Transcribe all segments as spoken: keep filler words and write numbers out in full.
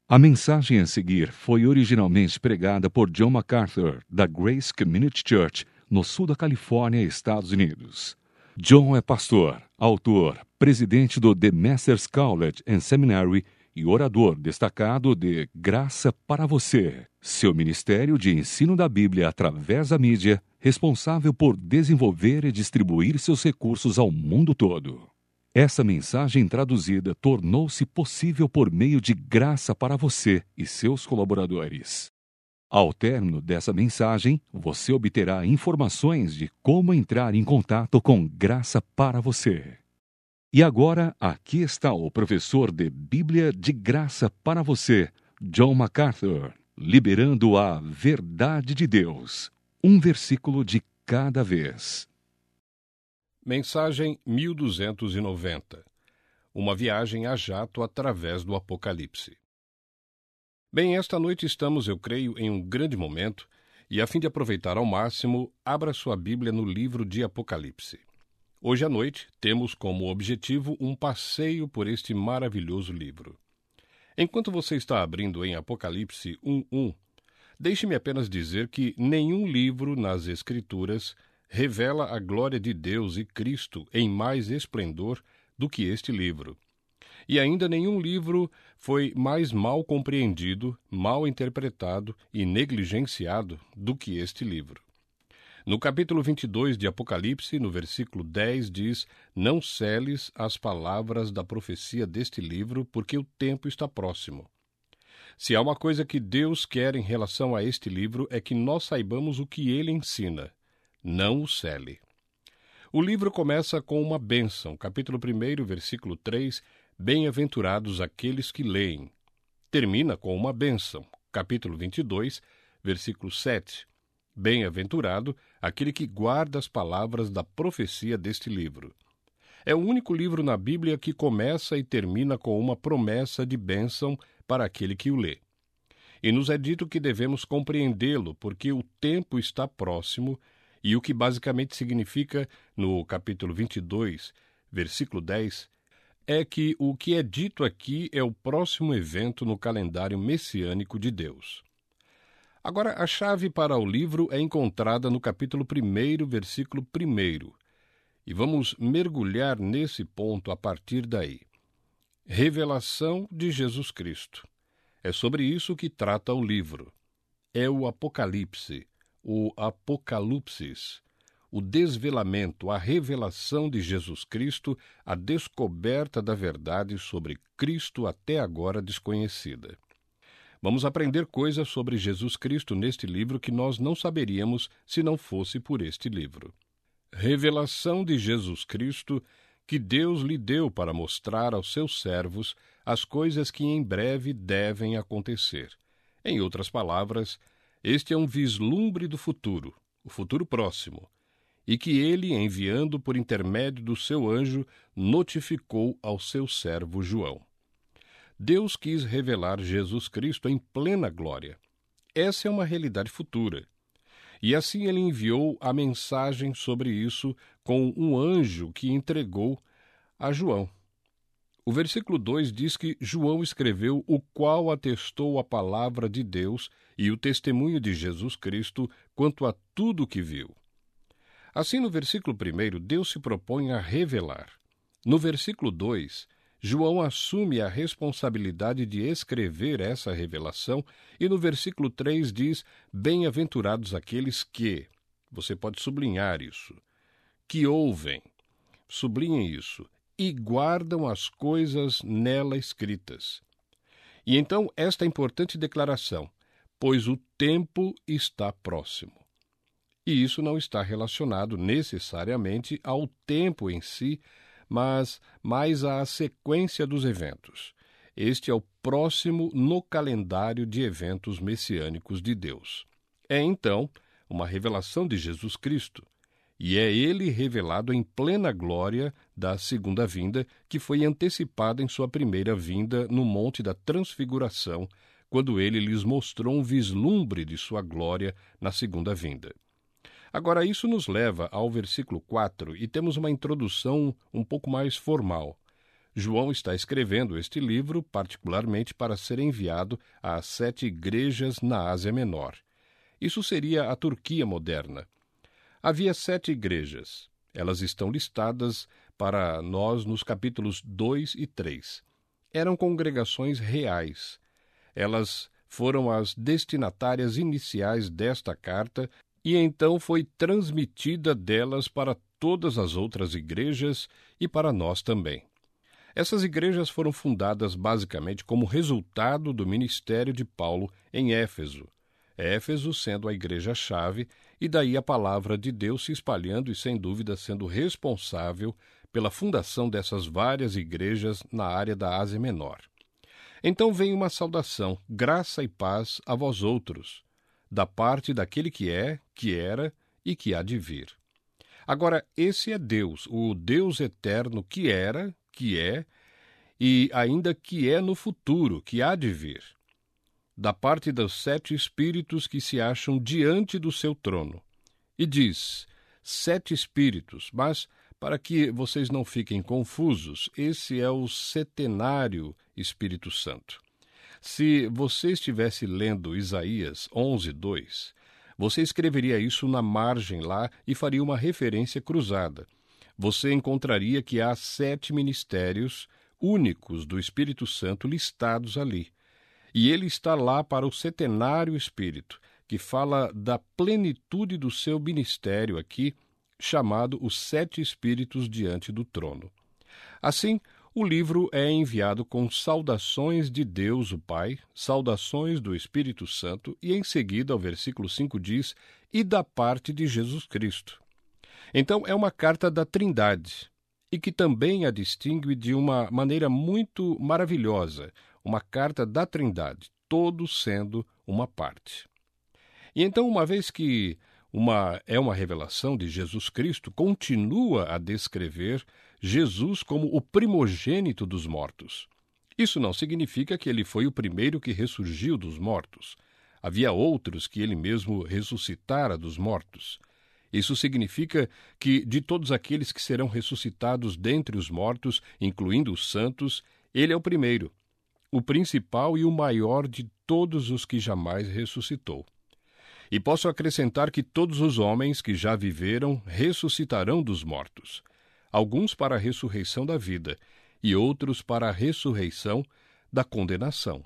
A mensagem a seguir foi originalmente pregada por John MacArthur, da Grace Community Church, no sul da Califórnia, Estados Unidos. John é pastor, autor, presidente do The Masters College and Seminary e orador destacado de Graça para Você, seu ministério de ensino da Bíblia através da mídia, responsável por desenvolver e distribuir seus recursos ao mundo todo. Essa mensagem traduzida tornou-se possível por meio de Graça para Você e seus colaboradores. Ao término dessa mensagem, você obterá informações de como entrar em contato com Graça para Você. E agora, aqui está o professor de Bíblia de Graça para Você, John MacArthur, liberando a verdade de Deus, um versículo de cada vez. Mensagem mil duzentos e noventa. Uma viagem a jato através do Apocalipse. Bem, esta noite estamos, eu creio, em um grande momento, e a fim de aproveitar ao máximo, abra sua Bíblia no livro de Apocalipse. Hoje à noite temos como objetivo um passeio por este maravilhoso livro. Enquanto você está abrindo em Apocalipse um um, deixe-me apenas dizer que nenhum livro nas Escrituras revela a glória de Deus e Cristo em mais esplendor do que este livro. E ainda nenhum livro foi mais mal compreendido, mal interpretado e negligenciado do que este livro. No capítulo vinte e dois de Apocalipse, no versículo dez, diz: "Não celes as palavras da profecia deste livro, porque o tempo está próximo." Se há uma coisa que Deus quer em relação a este livro, é que nós saibamos o que ele ensina. Não o cele. O livro começa com uma bênção. Capítulo um, versículo três, "Bem-aventurados aqueles que leem." Termina com uma bênção. Capítulo vinte e dois, versículo sete, "Bem-aventurado aquele que guarda as palavras da profecia deste livro." É o único livro na Bíblia que começa e termina com uma promessa de bênção para aquele que o lê. E nos é dito que devemos compreendê-lo, porque o tempo está próximo. E o que basicamente significa, no capítulo vinte e dois, versículo dez, é que o que é dito aqui é o próximo evento no calendário messiânico de Deus. Agora, a chave para o livro é encontrada no capítulo um, versículo um, e vamos mergulhar nesse ponto a partir daí. Revelação de Jesus Cristo. É sobre isso que trata o livro. É o Apocalipse. O Apocalipsis, o desvelamento, a revelação de Jesus Cristo, a descoberta da verdade sobre Cristo até agora desconhecida. Vamos aprender coisas sobre Jesus Cristo neste livro que nós não saberíamos se não fosse por este livro. Revelação de Jesus Cristo que Deus lhe deu para mostrar aos seus servos as coisas que em breve devem acontecer. Em outras palavras, este é um vislumbre do futuro, o futuro próximo, e que ele, enviando por intermédio do seu anjo, notificou ao seu servo João. Deus quis revelar Jesus Cristo em plena glória. Essa é uma realidade futura. E assim ele enviou a mensagem sobre isso com um anjo que entregou a João. O versículo dois diz que João escreveu o qual atestou a palavra de Deus e o testemunho de Jesus Cristo quanto a tudo o que viu. Assim, no versículo um, Deus se propõe a revelar. No versículo dois, João assume a responsabilidade de escrever essa revelação e no versículo três diz: "Bem-aventurados aqueles que..." Você pode sublinhar isso. "Que ouvem." Sublinhem isso. "E guardam as coisas nela escritas." E então esta importante declaração: "Pois o tempo está próximo." E isso não está relacionado necessariamente ao tempo em si, mas mais à sequência dos eventos. Este é o próximo no calendário de eventos messiânicos de Deus. É então uma revelação de Jesus Cristo. E é ele revelado em plena glória da segunda vinda, que foi antecipada em sua primeira vinda no Monte da Transfiguração, quando ele lhes mostrou um vislumbre de sua glória na segunda vinda. Agora, isso nos leva ao versículo quatro, e temos uma introdução um pouco mais formal. João está escrevendo este livro particularmente para ser enviado às sete igrejas na Ásia Menor. Isso seria a Turquia moderna. Havia sete igrejas. Elas estão listadas para nós nos capítulos dois e três. Eram congregações reais. Elas foram as destinatárias iniciais desta carta e então foi transmitida delas para todas as outras igrejas e para nós também. Essas igrejas foram fundadas basicamente como resultado do ministério de Paulo em Éfeso. Éfeso sendo a igreja-chave, e daí a palavra de Deus se espalhando e, sem dúvida, sendo responsável pela fundação dessas várias igrejas na área da Ásia Menor. Então vem uma saudação, graça e paz a vós outros, da parte daquele que é, que era e que há de vir. Agora, esse é Deus, o Deus eterno que era, que é, e ainda que é no futuro, que há de vir, da parte dos sete espíritos que se acham diante do seu trono. E diz, sete espíritos, mas, para que vocês não fiquem confusos, esse é o setenário Espírito Santo. Se você estivesse lendo Isaías onze, dois, você escreveria isso na margem lá e faria uma referência cruzada. Você encontraria que há sete ministérios únicos do Espírito Santo listados ali. E ele está lá para o setenário Espírito, que fala da plenitude do seu ministério aqui, chamado os sete Espíritos diante do trono. Assim, o livro é enviado com saudações de Deus o Pai, saudações do Espírito Santo, e em seguida, o versículo cinco diz, e da parte de Jesus Cristo. Então, é uma carta da Trindade, e que também a distingue de uma maneira muito maravilhosa, uma carta da Trindade, todos sendo uma parte. E então, uma vez que uma, é uma revelação de Jesus Cristo, continua a descrever Jesus como o primogênito dos mortos. Isso não significa que ele foi o primeiro que ressurgiu dos mortos. Havia outros que ele mesmo ressuscitara dos mortos. Isso significa que, de todos aqueles que serão ressuscitados dentre os mortos, incluindo os santos, ele é o primeiro, o principal e o maior de todos os que jamais ressuscitou. E posso acrescentar que todos os homens que já viveram ressuscitarão dos mortos, alguns para a ressurreição da vida e outros para a ressurreição da condenação.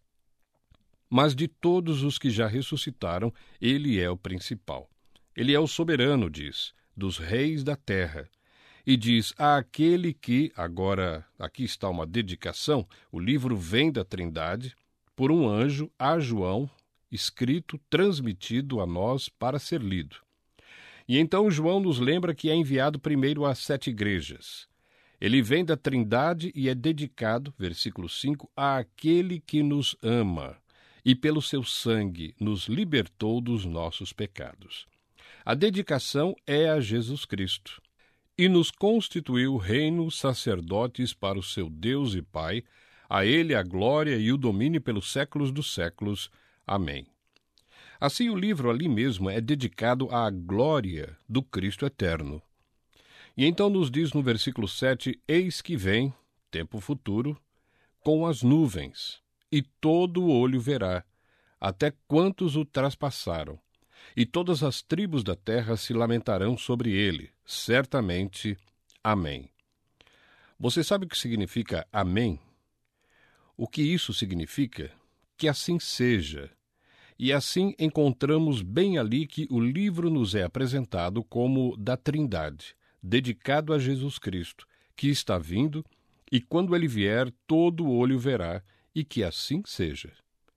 Mas de todos os que já ressuscitaram, ele é o principal. Ele é o soberano, diz, dos reis da terra. E diz àquele que, agora aqui está uma dedicação, o livro vem da Trindade, por um anjo a João, escrito, transmitido a nós para ser lido. E então João nos lembra que é enviado primeiro às sete igrejas. Ele vem da Trindade e é dedicado, versículo cinco, àquele que nos ama e pelo seu sangue nos libertou dos nossos pecados. A dedicação é a Jesus Cristo. E nos constituiu reino sacerdotes para o seu Deus e Pai, a ele a glória e o domínio pelos séculos dos séculos. Amém. Assim o livro ali mesmo é dedicado à glória do Cristo eterno. E então nos diz no versículo sete, eis que vem, tempo futuro, com as nuvens, e todo o olho verá, até quantos o traspassaram, e todas as tribos da terra se lamentarão sobre ele, certamente. Amém. Você sabe o que significa amém? O que isso significa? Que assim seja. E assim encontramos bem ali que o livro nos é apresentado como da Trindade, dedicado a Jesus Cristo, que está vindo, e quando ele vier, todo o olho verá, e que assim seja.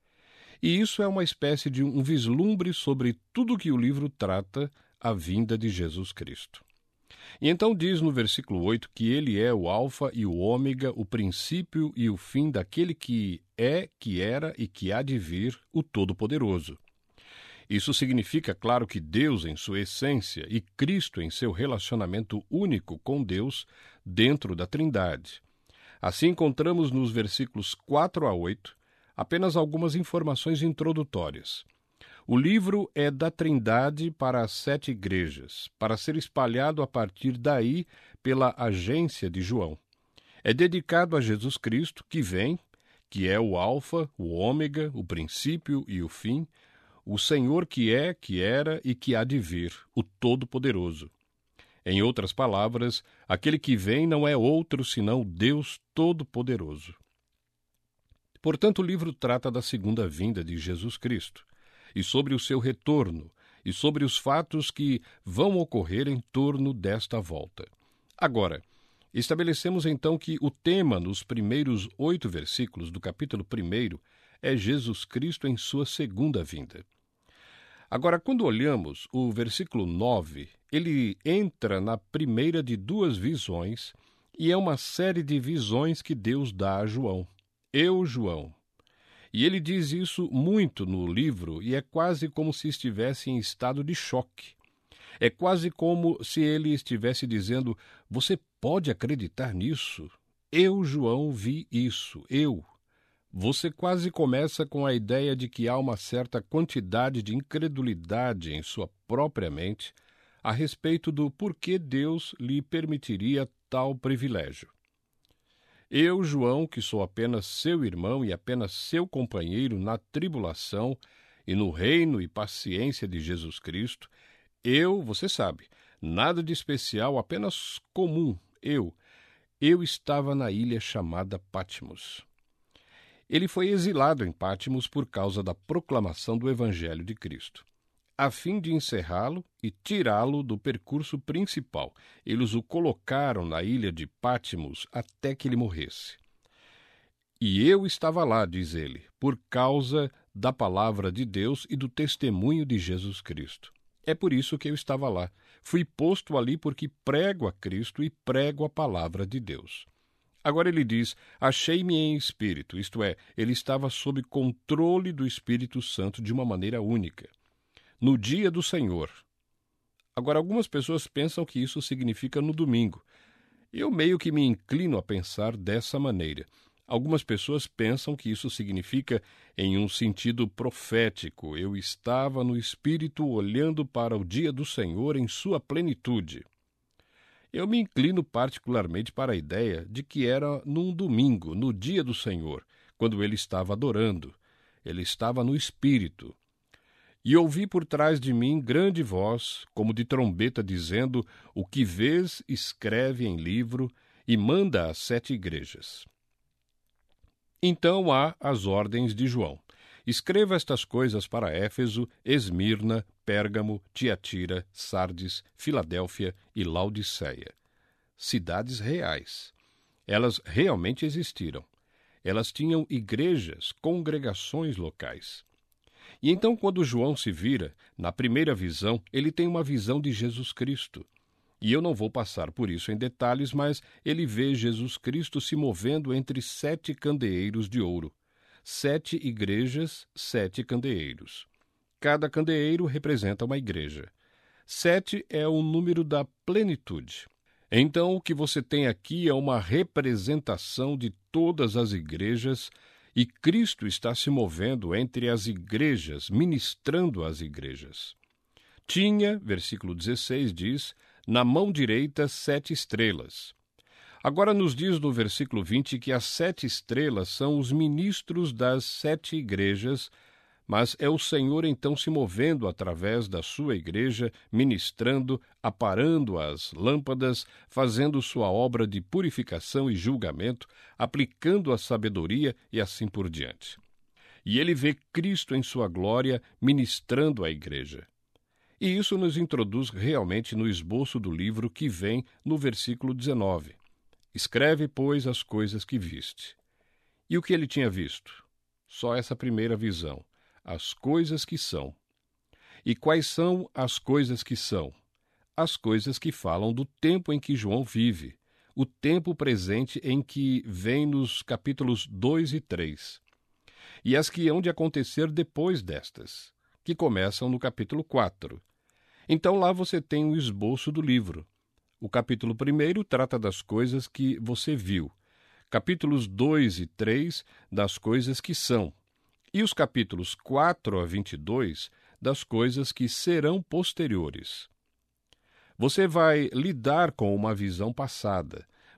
E isso é uma espécie de um vislumbre sobre tudo que o livro trata, a vinda de Jesus Cristo. E então diz no versículo oito que ele é o alfa e o ômega, o princípio e o fim daquele que é, que era e que há de vir, o Todo-Poderoso. Isso significa, claro, que Deus em sua essência e Cristo em seu relacionamento único com Deus dentro da Trindade. Assim encontramos nos versículos quatro a oito apenas algumas informações introdutórias. O livro é da Trindade para as sete igrejas, para ser espalhado a partir daí pela agência de João. É dedicado a Jesus Cristo, que vem, que é o Alfa, o Ômega, o princípio e o fim, o Senhor que é, que era e que há de vir, o Todo-Poderoso. Em outras palavras, aquele que vem não é outro senão Deus Todo-Poderoso. Portanto, o livro trata da segunda vinda de Jesus Cristo, e sobre o seu retorno, e sobre os fatos que vão ocorrer em torno desta volta. Agora, estabelecemos então que o tema nos primeiros oito versículos do capítulo primeiro é Jesus Cristo em sua segunda vinda. Agora, quando olhamos o versículo nove, ele entra na primeira de duas visões, e é uma série de visões que Deus dá a João. Eu, João. E ele diz isso muito no livro, e é quase como se estivesse em estado de choque. É quase como se ele estivesse dizendo, você pode acreditar nisso? Eu, João, vi isso, eu. Você quase começa com a ideia de que há uma certa quantidade de incredulidade em sua própria mente a respeito do porquê Deus lhe permitiria tal privilégio. Eu, João, que sou apenas seu irmão e apenas seu companheiro na tribulação e no reino e paciência de Jesus Cristo, eu, você sabe, nada de especial, apenas comum, eu, eu estava na ilha chamada Patmos. Ele foi exilado em Patmos por causa da proclamação do Evangelho de Cristo. A fim de encerrá-lo e tirá-lo do percurso principal, eles o colocaram na ilha de Patmos até que ele morresse. E eu estava lá, diz ele, por causa da palavra de Deus e do testemunho de Jesus Cristo. É por isso que eu estava lá. Fui posto ali porque prego a Cristo e prego a palavra de Deus. Agora ele diz, achei-me em espírito, isto é, ele estava sob controle do Espírito Santo de uma maneira única. No dia do Senhor. Agora, algumas pessoas pensam que isso significa no domingo. Eu meio que me inclino a pensar dessa maneira. Algumas pessoas pensam que isso significa em um sentido profético. Eu estava no Espírito olhando para o dia do Senhor em sua plenitude. Eu me inclino particularmente para a ideia de que era num domingo, no dia do Senhor, quando ele estava adorando. Ele estava no Espírito. E ouvi por trás de mim grande voz, como de trombeta, dizendo, o que vês, escreve em livro e manda às sete igrejas. Então há as ordens de João. Escreva estas coisas para Éfeso, Esmirna, Pérgamo, Tiatira, Sardes, Filadélfia e Laodiceia. Cidades reais. Elas realmente existiram. Elas tinham igrejas, congregações locais. E então, quando João se vira, na primeira visão, ele tem uma visão de Jesus Cristo. E eu não vou passar por isso em detalhes, mas ele vê Jesus Cristo se movendo entre sete candeeiros de ouro. Sete igrejas, sete candeeiros. Cada candeeiro representa uma igreja. Sete é o número da plenitude. Então, o que você tem aqui é uma representação de todas as igrejas, e Cristo está se movendo entre as igrejas, ministrando às igrejas. Tinha, versículo dezesseis diz, na mão direita sete estrelas. Agora nos diz no versículo vinte que as sete estrelas são os ministros das sete igrejas, mas é o Senhor então se movendo através da sua igreja, ministrando, aparando as lâmpadas, fazendo sua obra de purificação e julgamento, aplicando a sabedoria e assim por diante. E ele vê Cristo em sua glória, ministrando à igreja. E isso nos introduz realmente no esboço do livro que vem no versículo dezenove. Escreve, pois, as coisas que viste. E o que ele tinha visto? Só essa primeira visão. As coisas que são. E quais são as coisas que são? As coisas que falam do tempo em que João vive, o tempo presente em que vem nos capítulos dois e três, e as que hão de acontecer depois destas, que começam no capítulo quatro. Então lá você tem o esboço do livro. O capítulo primeiro trata das coisas que você viu, capítulos dois e três das coisas que são, e os capítulos quatro a vinte e dois das coisas que serão posteriores. Você vai lidar com uma visão passada.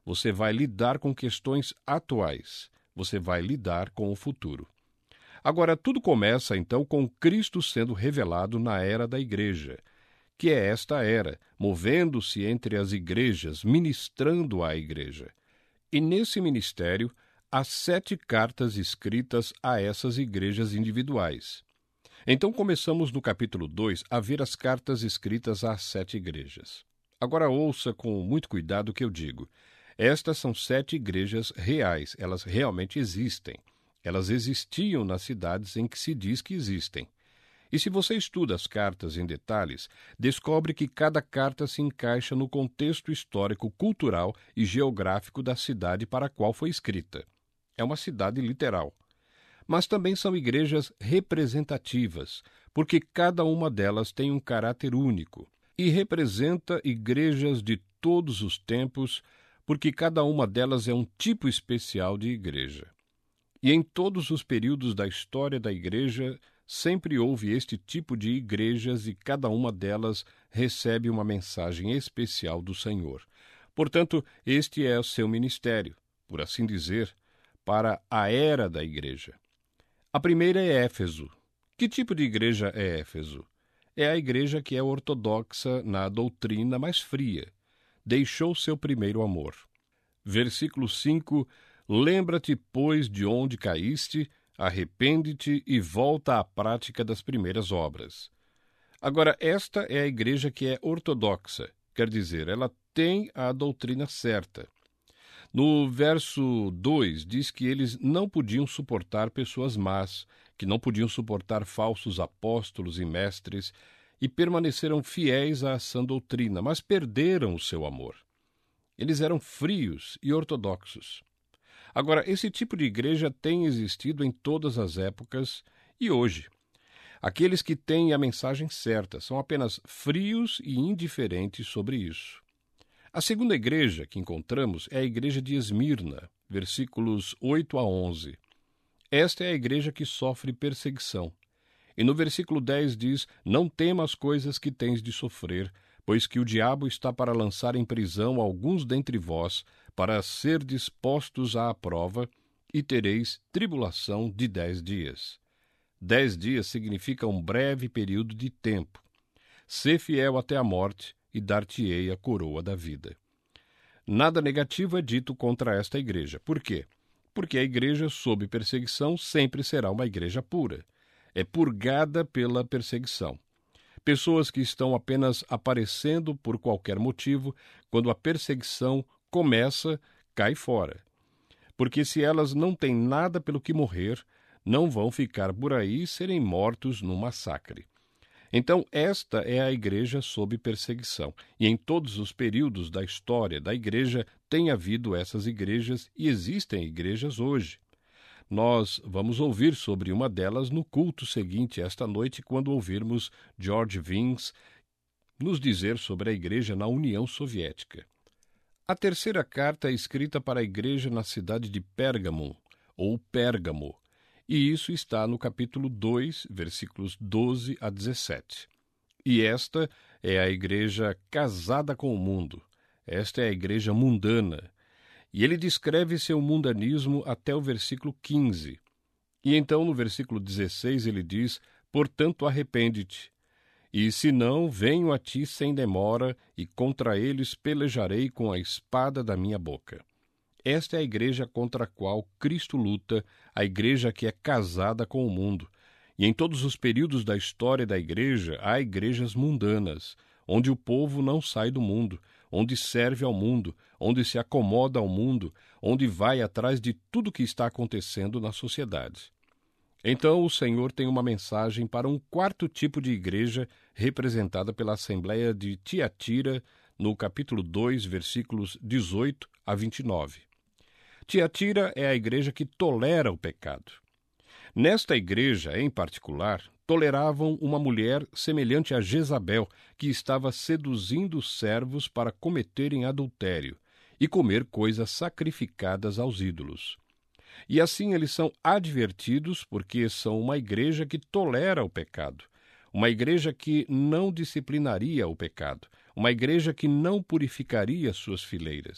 você vai lidar com questões atuais, você vai lidar com o futuro. Agora, tudo começa, então, com Cristo sendo revelado na era da igreja, que é esta era, movendo-se entre as igrejas, ministrando à igreja. E nesse ministério, há sete cartas escritas a essas igrejas individuais. Então, começamos no capítulo dois a ver as cartas escritas às sete igrejas. Agora ouça com muito cuidado o que eu digo. Estas são sete igrejas reais, elas realmente existem. Elas existiam nas cidades em que se diz que existem. E se você estuda as cartas em detalhes, descobre que cada carta se encaixa no contexto histórico, cultural e geográfico da cidade para a qual foi escrita. É uma cidade literal. Mas também são igrejas representativas, porque cada uma delas tem um caráter único e representa igrejas de todos os tempos, porque cada uma delas é um tipo especial de igreja. E em todos os períodos da história da igreja, sempre houve este tipo de igrejas e cada uma delas recebe uma mensagem especial do Senhor. Portanto, este é o seu ministério, por assim dizer, para a era da igreja. A primeira é Éfeso. Que tipo de igreja é Éfeso? É a igreja que é ortodoxa na doutrina mais fria. Deixou seu primeiro amor. Versículo cinco: Lembra-te, pois, de onde caíste, arrepende-te e volta à prática das primeiras obras. Agora, esta é a igreja que é ortodoxa, quer dizer, ela tem a doutrina certa. No verso dois, diz que eles não podiam suportar pessoas más, que não podiam suportar falsos apóstolos e mestres, e permaneceram fiéis à sã doutrina, mas perderam o seu amor. Eles eram frios e ortodoxos. Agora, esse tipo de igreja tem existido em todas as épocas e hoje. Aqueles que têm a mensagem certa são apenas frios e indiferentes sobre isso. A segunda igreja que encontramos é a igreja de Esmirna, versículos oito a onze. Esta é a igreja que sofre perseguição. E no versículo dez diz: Não temas as coisas que tens de sofrer, pois que o diabo está para lançar em prisão alguns dentre vós, para ser dispostos à prova, e tereis tribulação de dez dias. Dez dias significa um breve período de tempo. Sê fiel até a morte, e dar-te-ei a coroa da vida. Nada negativo é dito contra esta igreja. Por quê? Porque a igreja sob perseguição sempre será uma igreja pura. É purgada pela perseguição. Pessoas que estão apenas aparecendo por qualquer motivo, quando a perseguição começa, cai fora. Porque se elas não têm nada pelo que morrer, não vão ficar por aí e serem mortos num massacre. Então, esta é a igreja sob perseguição. E em todos os períodos da história da igreja tem havido essas igrejas e existem igrejas hoje. Nós vamos ouvir sobre uma delas no culto seguinte esta noite, quando ouvirmos George Vince nos dizer sobre a igreja na União Soviética. A terceira carta é escrita para a igreja na cidade de Pérgamo, ou Pérgamo, e isso está no capítulo dois, versículos doze a dezessete. E esta é a igreja casada com o mundo, esta é a igreja mundana. E ele descreve seu mundanismo até o versículo quinze. E então, no versículo dezesseis, ele diz: Portanto, arrepende-te. E se não, venho a ti sem demora, e contra eles pelejarei com a espada da minha boca. Esta é a igreja contra a qual Cristo luta, a igreja que é casada com o mundo. E em todos os períodos da história da igreja, há igrejas mundanas, onde o povo não sai do mundo, onde serve ao mundo, onde se acomoda ao mundo, onde vai atrás de tudo que está acontecendo na sociedade. Então o Senhor tem uma mensagem para um quarto tipo de igreja, representada pela Assembleia de Tiatira, no capítulo dois, versículos dezoito a vinte e nove. Tiatira é a igreja que tolera o pecado. Nesta igreja, em particular, toleravam uma mulher semelhante a Jezabel, que estava seduzindo os servos para cometerem adultério e comer coisas sacrificadas aos ídolos. E assim eles são advertidos porque são uma igreja que tolera o pecado, uma igreja que não disciplinaria o pecado, uma igreja que não purificaria suas fileiras.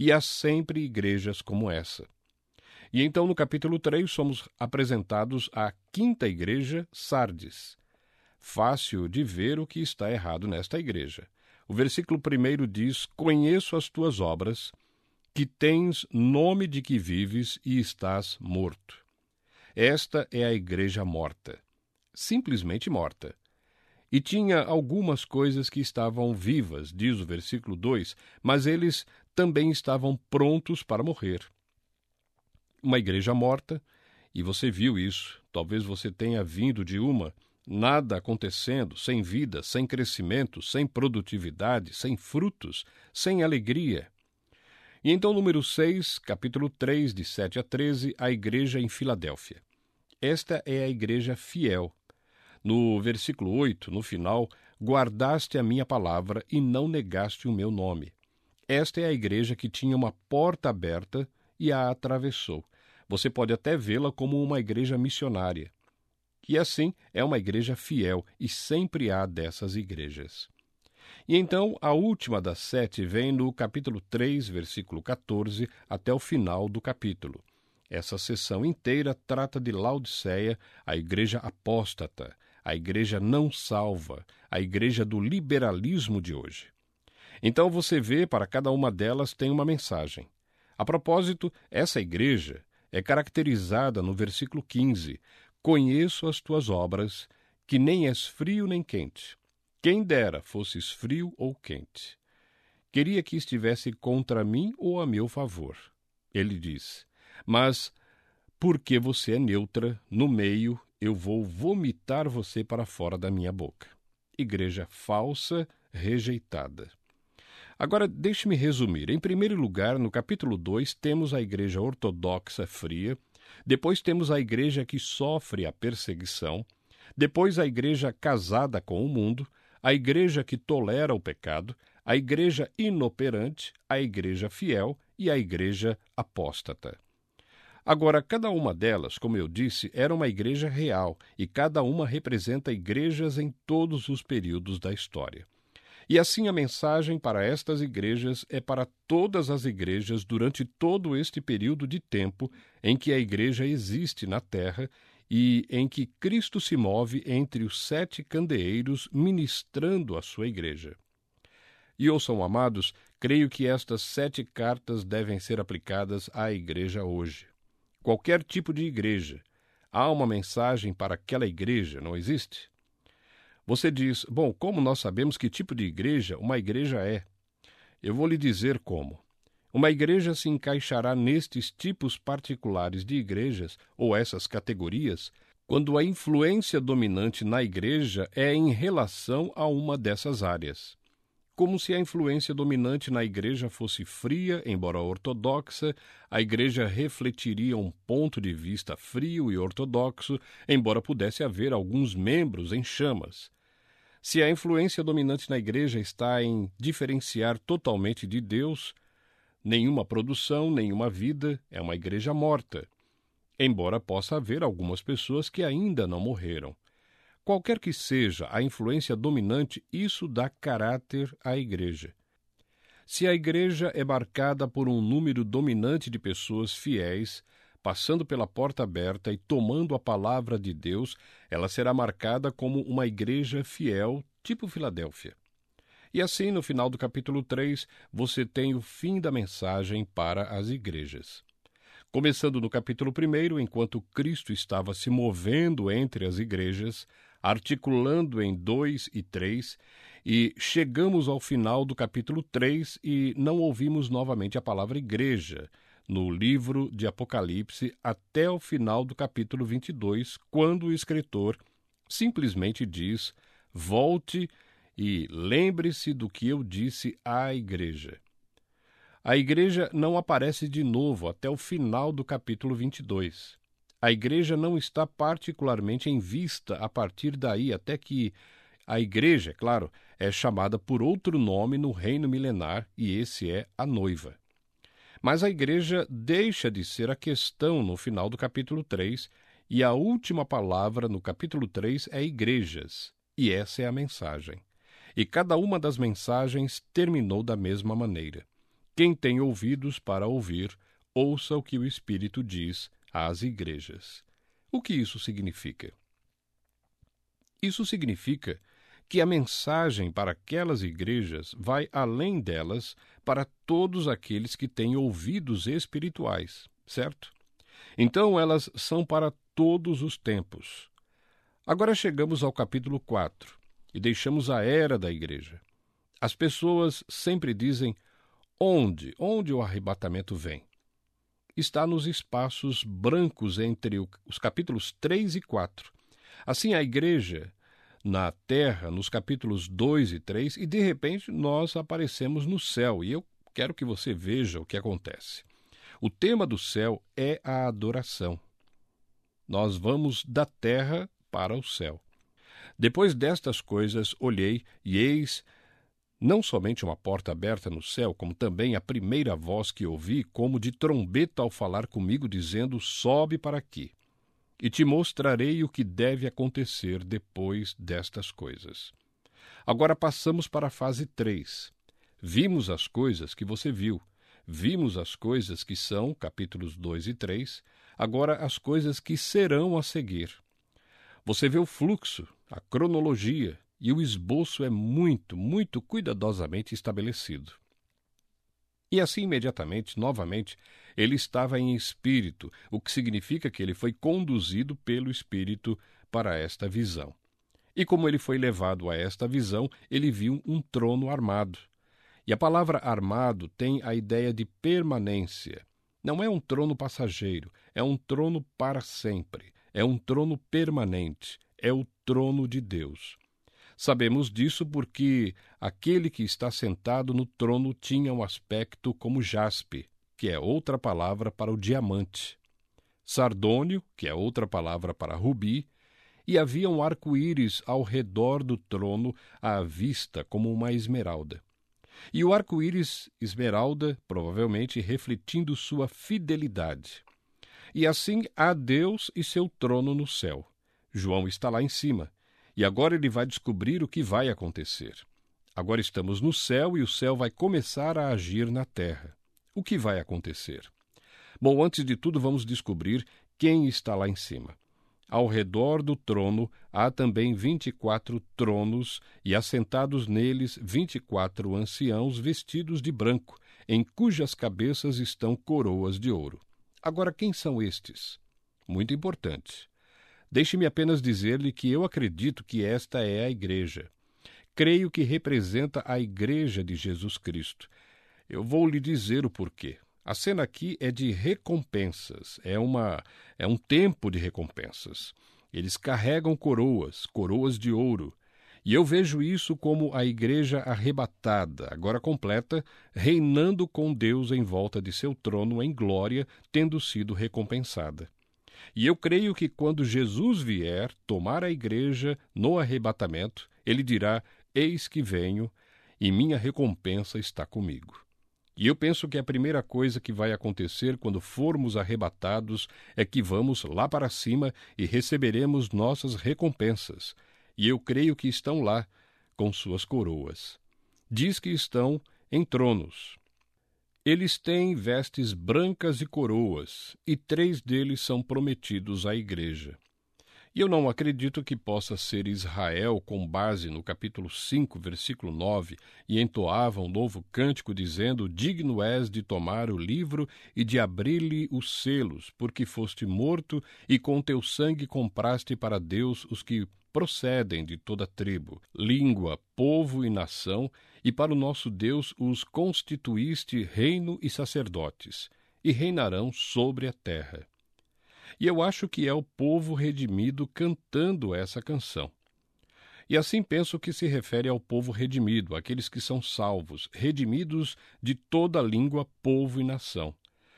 E há sempre igrejas como essa. E então, no capítulo três, somos apresentados à quinta igreja, Sardes. Fácil de ver o que está errado nesta igreja. O versículo primeiro diz: Conheço as tuas obras, que tens nome de que vives e estás morto. Esta é a igreja morta. Simplesmente morta. E tinha algumas coisas que estavam vivas, diz o versículo dois, mas eles também estavam prontos para morrer. Uma igreja morta, e você viu isso, talvez você tenha vindo de uma, nada acontecendo, sem vida, sem crescimento, sem produtividade, sem frutos, sem alegria. E então, número seis, capítulo três, de sete a treze, a igreja em Filadélfia. Esta é a igreja fiel. No versículo oito, no final, guardaste a minha palavra e não negaste o meu nome. Esta é a igreja que tinha uma porta aberta e a atravessou. Você pode até vê-la como uma igreja missionária. E assim, é uma igreja fiel, e sempre há dessas igrejas. E então, a última das sete vem no capítulo três, versículo catorze, até o final do capítulo. Essa sessão inteira trata de Laodiceia, a igreja apóstata, a igreja não salva, a igreja do liberalismo de hoje. Então você vê, para cada uma delas tem uma mensagem. A propósito, essa igreja é caracterizada no versículo quinze, Conheço as tuas obras, que nem és frio nem quente. Quem dera fosses frio ou quente. Queria que estivesse contra mim ou a meu favor. Ele diz, mas porque você é neutra, no meio, eu vou vomitar você para fora da minha boca. Igreja falsa, rejeitada. Agora, deixe-me resumir. Em primeiro lugar, no capítulo dois, temos a igreja ortodoxa fria, depois temos a igreja que sofre a perseguição, depois a igreja casada com o mundo, a igreja que tolera o pecado, a igreja inoperante, a igreja fiel e a igreja apóstata. Agora, cada uma delas, como eu disse, era uma igreja real, e cada uma representa igrejas em todos os períodos da história. E assim a mensagem para estas igrejas é para todas as igrejas durante todo este período de tempo em que a igreja existe na terra e em que Cristo se move entre os sete candeeiros ministrando a sua igreja. E ouçam, amados, creio que estas sete cartas devem ser aplicadas à igreja hoje. Qualquer tipo de igreja, há uma mensagem para aquela igreja, não existe? Você diz, bom, como nós sabemos que tipo de igreja uma igreja é? Eu vou lhe dizer como. Uma igreja se encaixará nestes tipos particulares de igrejas, ou essas categorias, quando a influência dominante na igreja é em relação a uma dessas áreas. Como se a influência dominante na igreja fosse fria, embora ortodoxa, a igreja refletiria um ponto de vista frio e ortodoxo, embora pudesse haver alguns membros em chamas. Se a influência dominante na igreja está em diferenciar totalmente de Deus, nenhuma produção, nenhuma vida, é uma igreja morta, embora possa haver algumas pessoas que ainda não morreram. Qualquer que seja a influência dominante, isso dá caráter à igreja. Se a igreja é marcada por um número dominante de pessoas fiéis, passando pela porta aberta e tomando a palavra de Deus, ela será marcada como uma igreja fiel, tipo Filadélfia. E assim, no final do capítulo três, você tem o fim da mensagem para as igrejas. Começando no capítulo primeiro, enquanto Cristo estava se movendo entre as igrejas, articulando em dois e três, e chegamos ao final do capítulo três e não ouvimos novamente a palavra igreja no livro de Apocalipse até o final do capítulo vinte e dois, quando o escritor simplesmente diz, volte e lembre-se do que eu disse à igreja. A igreja não aparece de novo até o final do capítulo vinte e dois. A igreja não está particularmente em vista a partir daí, até que a igreja, claro, é chamada por outro nome no reino milenar, e esse é a noiva. Mas a igreja deixa de ser a questão no final do capítulo três, e a última palavra no capítulo três é igrejas, e essa é a mensagem. E cada uma das mensagens terminou da mesma maneira. Quem tem ouvidos para ouvir, ouça o que o Espírito diz às igrejas. O que isso significa? Isso significa que a mensagem para aquelas igrejas vai além delas para todos aqueles que têm ouvidos espirituais, certo? Então elas são para todos os tempos. Agora chegamos ao capítulo quatro e deixamos a era da igreja. As pessoas sempre dizem: onde? Onde o arrebatamento vem? Está nos espaços brancos entre os capítulos três e quatro. Assim, a igreja na terra, nos capítulos dois e três, e de repente nós aparecemos no céu. E eu quero que você veja o que acontece. O tema do céu é a adoração. Nós vamos da terra para o céu. Depois destas coisas, olhei, e eis não somente uma porta aberta no céu, como também a primeira voz que ouvi, como de trombeta ao falar comigo, dizendo: sobe para aqui, e te mostrarei o que deve acontecer depois destas coisas. Agora passamos para a fase três. Vimos as coisas que você viu. Vimos as coisas que são, capítulos dois e três, agora as coisas que serão a seguir. Você vê o fluxo, a cronologia, e o esboço é muito, muito cuidadosamente estabelecido. E assim, imediatamente, novamente, ele estava em espírito, o que significa que ele foi conduzido pelo Espírito para esta visão. E como ele foi levado a esta visão, ele viu um trono armado. E a palavra armado tem a ideia de permanência. Não é um trono passageiro, é um trono para sempre, é um trono permanente, é o trono de Deus. Sabemos disso porque aquele que está sentado no trono tinha um aspecto como jaspe, que é outra palavra para o diamante, sardônio, que é outra palavra para rubi, e havia um arco-íris ao redor do trono à vista como uma esmeralda. E o arco-íris esmeralda, provavelmente refletindo sua fidelidade. E assim há Deus e seu trono no céu. João está lá em cima. E agora ele vai descobrir o que vai acontecer. Agora estamos no céu e o céu vai começar a agir na terra. O que vai acontecer? Bom, antes de tudo vamos descobrir quem está lá em cima. Ao redor do trono há também vinte e quatro tronos e assentados neles vinte e quatro anciãos vestidos de branco, em cujas cabeças estão coroas de ouro. Agora, quem são estes? Muito importante. Deixe-me apenas dizer-lhe que eu acredito que esta é a igreja. Creio que representa a igreja de Jesus Cristo. Eu vou lhe dizer o porquê. A cena aqui é de recompensas, é, uma, é um tempo de recompensas. Eles carregam coroas, coroas de ouro. E eu vejo isso como a igreja arrebatada, agora completa, reinando com Deus em volta de seu trono em glória, tendo sido recompensada. E eu creio que quando Jesus vier tomar a igreja no arrebatamento, ele dirá: eis que venho, e minha recompensa está comigo. E eu penso que a primeira coisa que vai acontecer quando formos arrebatados é que vamos lá para cima e receberemos nossas recompensas. E eu creio que estão lá, com suas coroas. Diz que estão em tronos. Eles têm vestes brancas e coroas, e três deles são prometidos à igreja. E eu não acredito que possa ser Israel com base no capítulo cinco, versículo nove, e entoava um novo cântico dizendo: digno és de tomar o livro e de abrir-lhe os selos, porque foste morto e com teu sangue compraste para Deus os que procedem de toda tribo, língua, povo e nação, e para o nosso Deus os constituíste reino e sacerdotes, e reinarão sobre a terra. E eu acho que é o povo redimido cantando essa canção. E assim penso que se refere ao povo redimido, aqueles que são salvos, redimidos de toda língua, povo e nação.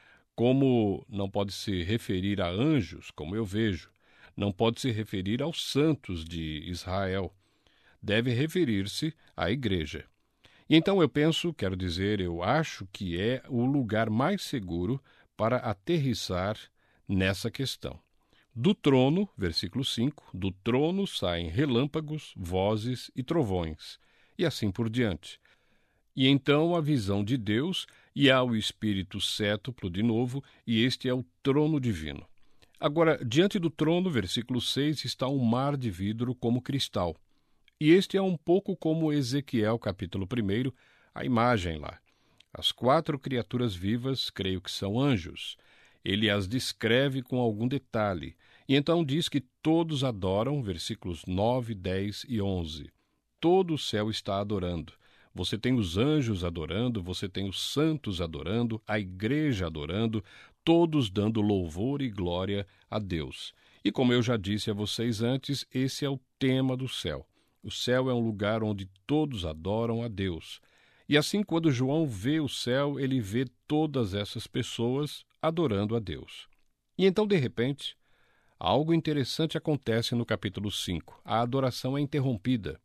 Como não pode se referir a anjos, como eu vejo, não pode se referir aos santos de Israel. Deve referir-se à igreja. E então eu penso, quero dizer, eu acho que é o lugar mais seguro para aterrissar nessa questão. Do trono, versículo cinco, do trono saem relâmpagos, vozes e trovões, e assim por diante. E então a visão de Deus, e há o Espírito cétuplo de novo, e este é o trono divino. Agora, diante do trono, versículo seis, está um mar de vidro como cristal. E este é um pouco como Ezequiel, capítulo um, a imagem lá. As quatro criaturas vivas, creio que são anjos. Ele as descreve com algum detalhe. E então diz que todos adoram, versículos nove, dez e onze. Todo o céu está adorando. Você tem os anjos adorando, você tem os santos adorando, a igreja adorando, todos dando louvor e glória a Deus. E como eu já disse a vocês antes, esse é o tema do céu. O céu é um lugar onde todos adoram a Deus. E assim, quando João vê o céu, ele vê todas essas pessoas adorando a Deus. E então, de repente, algo interessante acontece no capítulo cinco. A adoração é interrompida.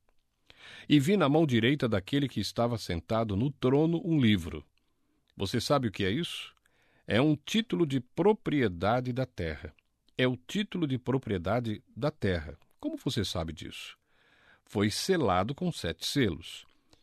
E vi na mão direita daquele que estava sentado no trono um livro. Você sabe o que é isso? É um título de propriedade da terra. É o título de propriedade da terra. Como você sabe disso? Foi selado com sete selos.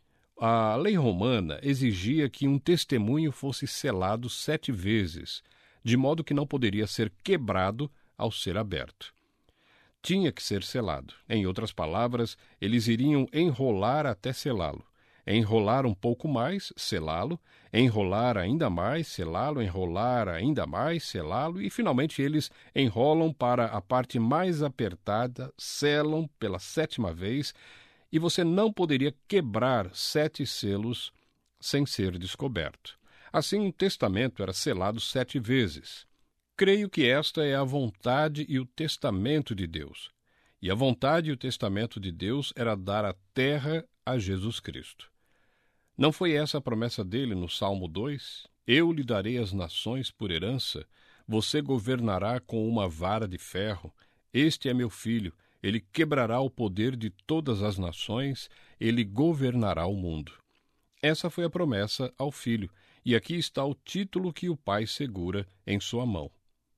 A lei romana exigia que um testemunho fosse selado sete vezes, de modo que não poderia ser quebrado ao ser aberto. Tinha que ser selado. Em outras palavras, eles iriam enrolar até selá-lo. Enrolar um pouco mais, selá-lo, enrolar ainda mais, selá-lo, enrolar ainda mais, selá-lo, e finalmente eles enrolam para a parte mais apertada, selam pela sétima vez, e você não poderia quebrar sete selos sem ser descoberto. Assim, um testamento era selado sete vezes. Creio que esta é a vontade e o testamento de Deus. E a vontade e o testamento de Deus era dar a terra a Jesus Cristo. Não foi essa a promessa dele no Salmo dois? Eu lhe darei as nações por herança, você governará com uma vara de ferro. Este é meu filho, ele quebrará o poder de todas as nações, ele governará o mundo. Essa foi a promessa ao filho, e aqui está o título que o pai segura em sua mão.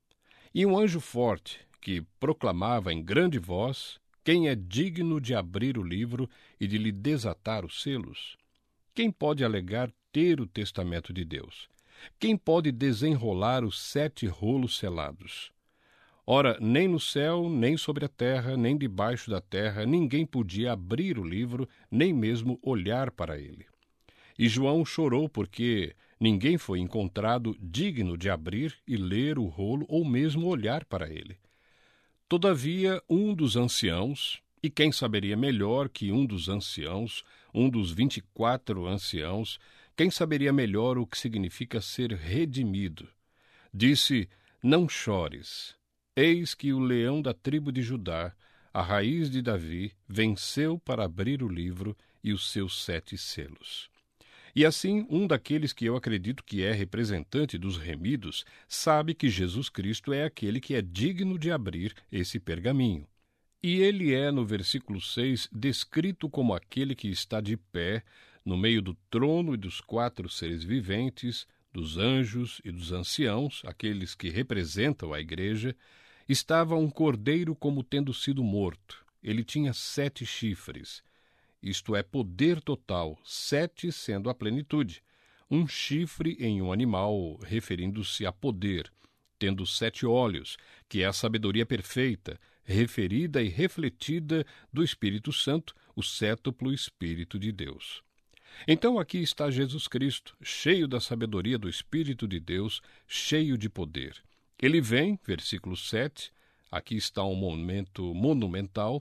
E um anjo forte, que proclamava em grande voz, quem é digno de abrir o livro e de lhe desatar os selos? Quem pode alegar ter o testamento de Deus? Quem pode desenrolar os sete rolos selados? Ora, nem no céu, nem sobre a terra, nem debaixo da terra, ninguém podia abrir o livro, nem mesmo olhar para ele. E João chorou porque ninguém foi encontrado digno de abrir e ler o rolo ou mesmo olhar para ele. Todavia, um dos anciãos, e quem saberia melhor que um dos anciãos, um dos vinte e quatro anciãos, quem saberia melhor o que significa ser redimido, disse: não chores, eis que o leão da tribo de Judá, a raiz de Davi, venceu para abrir o livro e os seus sete selos. E assim, um daqueles que eu acredito que é representante dos remidos, sabe que Jesus Cristo é aquele que é digno de abrir esse pergaminho. E ele é, no versículo seis, descrito como aquele que está de pé, no meio do trono e dos quatro seres viventes, dos anjos e dos anciãos, aqueles que representam a igreja. Estava um cordeiro como tendo sido morto. Ele tinha sete chifres. Isto é poder total, sete sendo a plenitude. Um chifre em um animal, referindo-se a poder, tendo sete olhos, que é a sabedoria perfeita, referida e refletida do Espírito Santo, o cétuplo Espírito de Deus. Então aqui está Jesus Cristo, cheio da sabedoria do Espírito de Deus, cheio de poder. Ele vem, versículo sete, aqui está um momento monumental,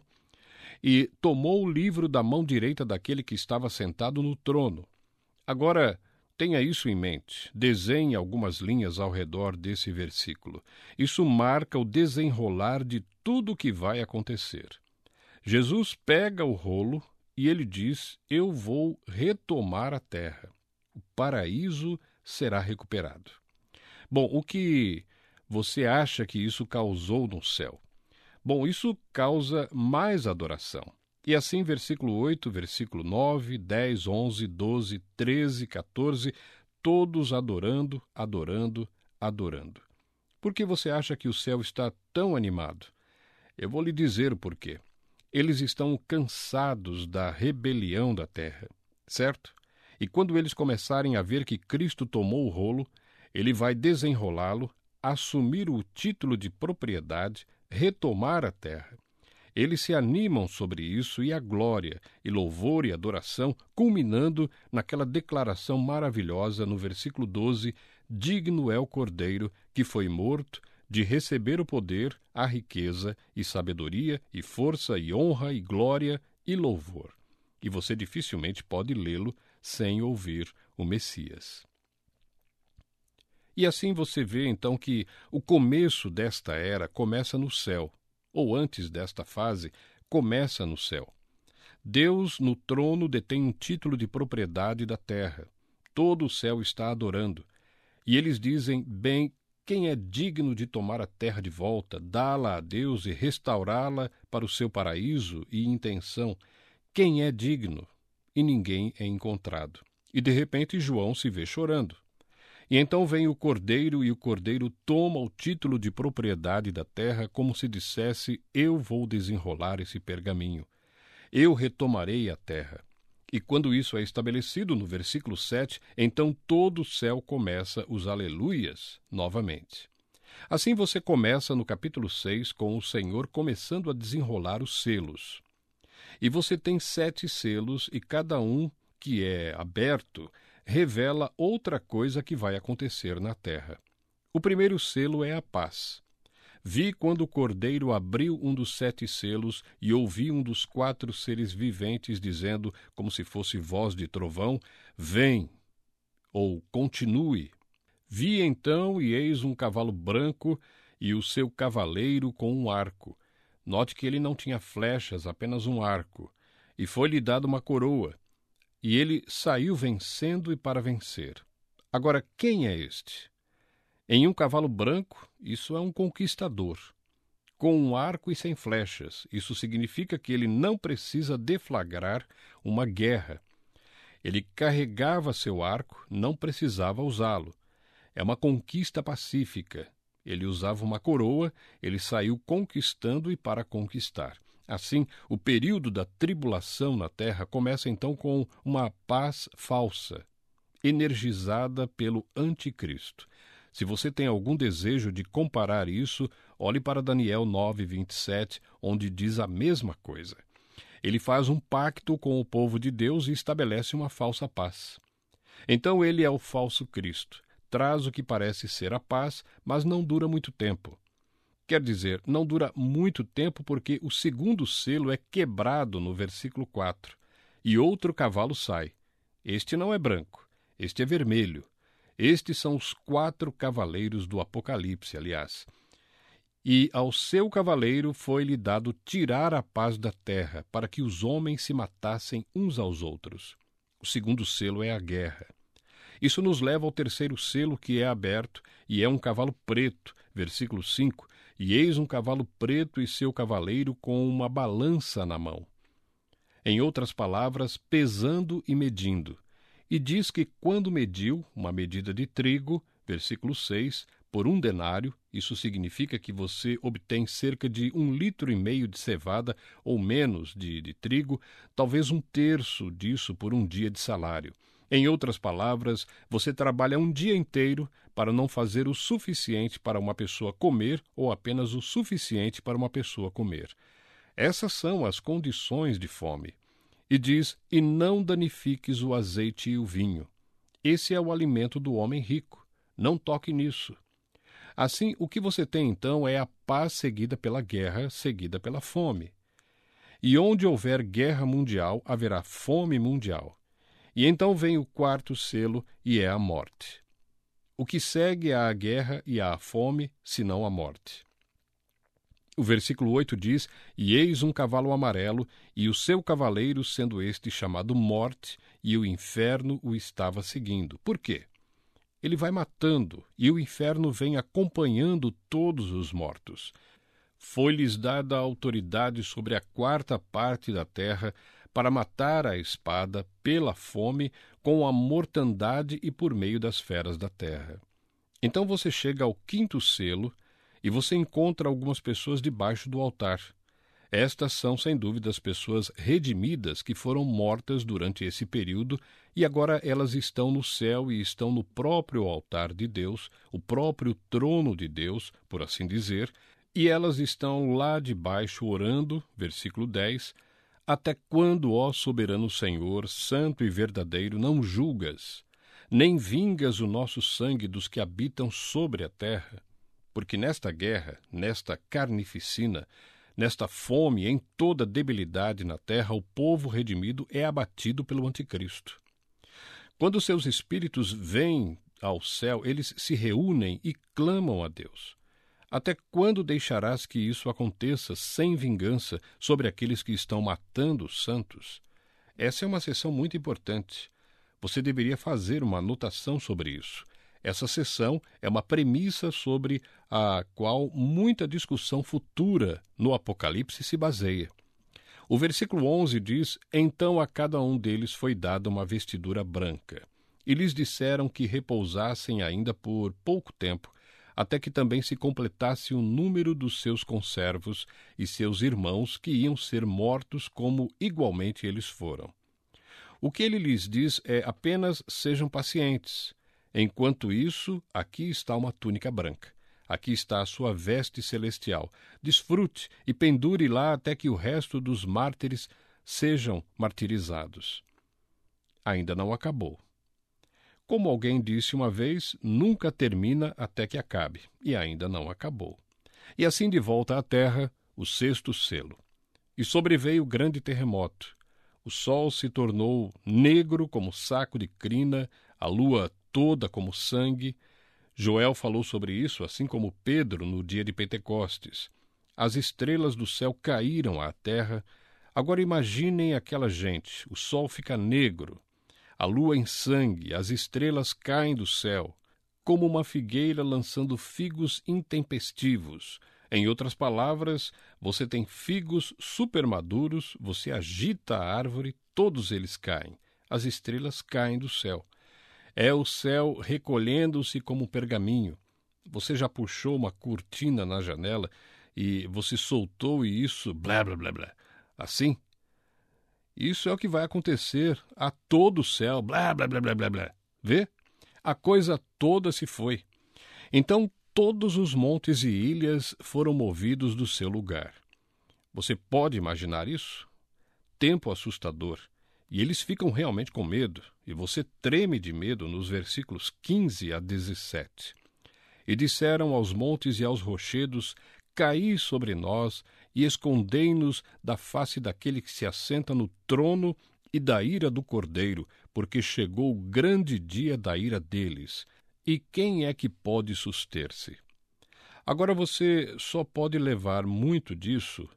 e tomou o livro da mão direita daquele que estava sentado no trono. Agora, tenha isso em mente, desenhe algumas linhas ao redor desse versículo. Isso marca o desenrolar de tudo o que vai acontecer. Jesus pega o rolo e ele diz: eu vou retomar a terra. O paraíso será recuperado. Bom, o que você acha que isso causou no céu? Bom, isso causa mais adoração. E assim, versículo oito, versículo nove, dez, onze, doze, treze, quatorze, todos adorando, adorando, adorando. Por que você acha que o céu está tão animado? Eu vou lhe dizer o porquê. Eles estão cansados da rebelião da terra, certo? E quando eles começarem a ver que Cristo tomou o rolo, ele vai desenrolá-lo, assumir o título de propriedade, retomar a terra. Eles se animam sobre isso e a glória, e louvor e adoração, culminando naquela declaração maravilhosa no versículo doze, digno é o Cordeiro que foi morto de receber o poder, a riqueza e sabedoria e força e honra e glória e louvor. E você dificilmente pode lê-lo sem ouvir o Messias. E assim você vê então que o começo desta era começa no céu, ou antes desta fase, começa no céu. Deus no trono detém um título de propriedade da terra. Todo o céu está adorando. E eles dizem, bem, quem é digno de tomar a terra de volta, dá-la a Deus e restaurá-la para o seu paraíso e intenção? Quem é digno? E ninguém é encontrado. E de repente João se vê chorando. E então vem o Cordeiro, e o Cordeiro toma o título de propriedade da terra, como se dissesse, eu vou desenrolar esse pergaminho. Eu retomarei a terra. E quando isso é estabelecido no versículo sete, então todo o céu começa os aleluias novamente. Assim você começa no capítulo seis com o Senhor começando a desenrolar os selos. E você tem sete selos, e cada um que é aberto revela outra coisa que vai acontecer na terra. O primeiro selo é a paz. Vi quando o Cordeiro abriu um dos sete selos e ouvi um dos quatro seres viventes dizendo, como se fosse voz de trovão, vem, ou continue. Vi então e eis um cavalo branco e o seu cavaleiro com um arco. Note que ele não tinha flechas, apenas um arco. E foi-lhe dada uma coroa. E ele saiu vencendo e para vencer. Agora, quem é este? Em um cavalo branco, isso é um conquistador. Com um arco e sem flechas, isso significa que ele não precisa deflagrar uma guerra. Ele carregava seu arco, não precisava usá-lo. É uma conquista pacífica. Ele usava uma coroa, ele saiu conquistando e para conquistar. Assim, o período da tribulação na terra começa então com uma paz falsa, energizada pelo anticristo. Se você tem algum desejo de comparar isso, olhe para Daniel nove, vinte e sete, onde diz a mesma coisa. Ele faz um pacto com o povo de Deus e estabelece uma falsa paz. Então ele é o falso Cristo. Traz o que parece ser a paz, mas não dura muito tempo. Quer dizer, não dura muito tempo porque o segundo selo é quebrado no versículo quatro, e outro cavalo sai. Este não é branco, este é vermelho. Estes são os quatro cavaleiros do Apocalipse, aliás. E ao seu cavaleiro foi-lhe dado tirar a paz da terra, para que os homens se matassem uns aos outros. O segundo selo é a guerra. Isso nos leva ao terceiro selo que é aberto, e é um cavalo preto, versículo cinco, e eis um cavalo preto e seu cavaleiro com uma balança na mão. Em outras palavras, pesando e medindo. E diz que quando mediu uma medida de trigo, versículo seis, por um denário, isso significa que você obtém cerca de um litro e meio de cevada ou menos de, de trigo, talvez um terço disso por um dia de salário. Em outras palavras, você trabalha um dia inteiro para não fazer o suficiente para uma pessoa comer ou apenas o suficiente para uma pessoa comer. Essas são as condições de fome. E diz, e não danifiques o azeite e o vinho. Esse é o alimento do homem rico. Não toque nisso. Assim, o que você tem então é a paz seguida pela guerra, seguida pela fome. E onde houver guerra mundial, haverá fome mundial. E então vem o quarto selo, e é a morte. O que segue à guerra e à fome, senão a morte. O versículo oito diz, e eis um cavalo amarelo, e o seu cavaleiro, sendo este chamado Morte, e o inferno o estava seguindo. Por quê? Ele vai matando, e o inferno vem acompanhando todos os mortos. Foi-lhes dada a autoridade sobre a quarta parte da terra, para matar a espada pela fome, com a mortandade e por meio das feras da terra. Então você chega ao quinto selo, e você encontra algumas pessoas debaixo do altar. Estas são, sem dúvida, as pessoas redimidas que foram mortas durante esse período e agora elas estão no céu e estão no próprio altar de Deus, o próprio trono de Deus, por assim dizer, e elas estão lá debaixo orando, versículo dez, até quando, ó soberano Senhor, santo e verdadeiro, não julgas, nem vingas o nosso sangue dos que habitam sobre a terra? Porque nesta guerra, nesta carnificina, nesta fome, em toda debilidade na terra, o povo redimido é abatido pelo anticristo. Quando seus espíritos vêm ao céu, eles se reúnem e clamam a Deus. Até quando deixarás que isso aconteça sem vingança sobre aqueles que estão matando os santos? Essa é uma sessão muito importante. Você deveria fazer uma anotação sobre isso. Essa sessão é uma premissa sobre a qual muita discussão futura no Apocalipse se baseia. O versículo onze diz: Então a cada um deles foi dada uma vestidura branca, e lhes disseram que repousassem ainda por pouco tempo, até que também se completasse o número dos seus conservos e seus irmãos que iam ser mortos como igualmente eles foram. O que ele lhes diz é apenas sejam pacientes. Enquanto isso, aqui está uma túnica branca. Aqui está a sua veste celestial. Desfrute e pendure lá até que o resto dos mártires sejam martirizados. Ainda não acabou. Como alguém disse uma vez, nunca termina até que acabe, e ainda não acabou. E assim de volta à terra, o sexto selo. E sobreveio grande terremoto. O sol se tornou negro como saco de crina, a lua toda como sangue. Joel falou sobre isso, assim como Pedro no dia de Pentecostes. As estrelas do céu caíram à terra. Agora imaginem aquela gente. O sol fica negro, a lua em sangue, as estrelas caem do céu, como uma figueira lançando figos intempestivos. Em outras palavras, você tem figos supermaduros, você agita a árvore, todos eles caem. As estrelas caem do céu. É o céu recolhendo-se como um pergaminho. Você já puxou uma cortina na janela e você soltou e isso, blá, blá, blá, blá. Assim? Isso é o que vai acontecer a todo o céu, blá, blá, blá, blá, blá, blá. Vê? A coisa toda se foi. Então, todos os montes e ilhas foram movidos do seu lugar. Você pode imaginar isso? Tempo assustador. E eles ficam realmente com medo, e você treme de medo nos versículos quinze a dezessete. E disseram aos montes e aos rochedos: Caí sobre nós e escondei-nos da face daquele que se assenta no trono e da ira do Cordeiro, porque chegou o grande dia da ira deles. E quem é que pode suster-se? Agora você só pode levar muito disso,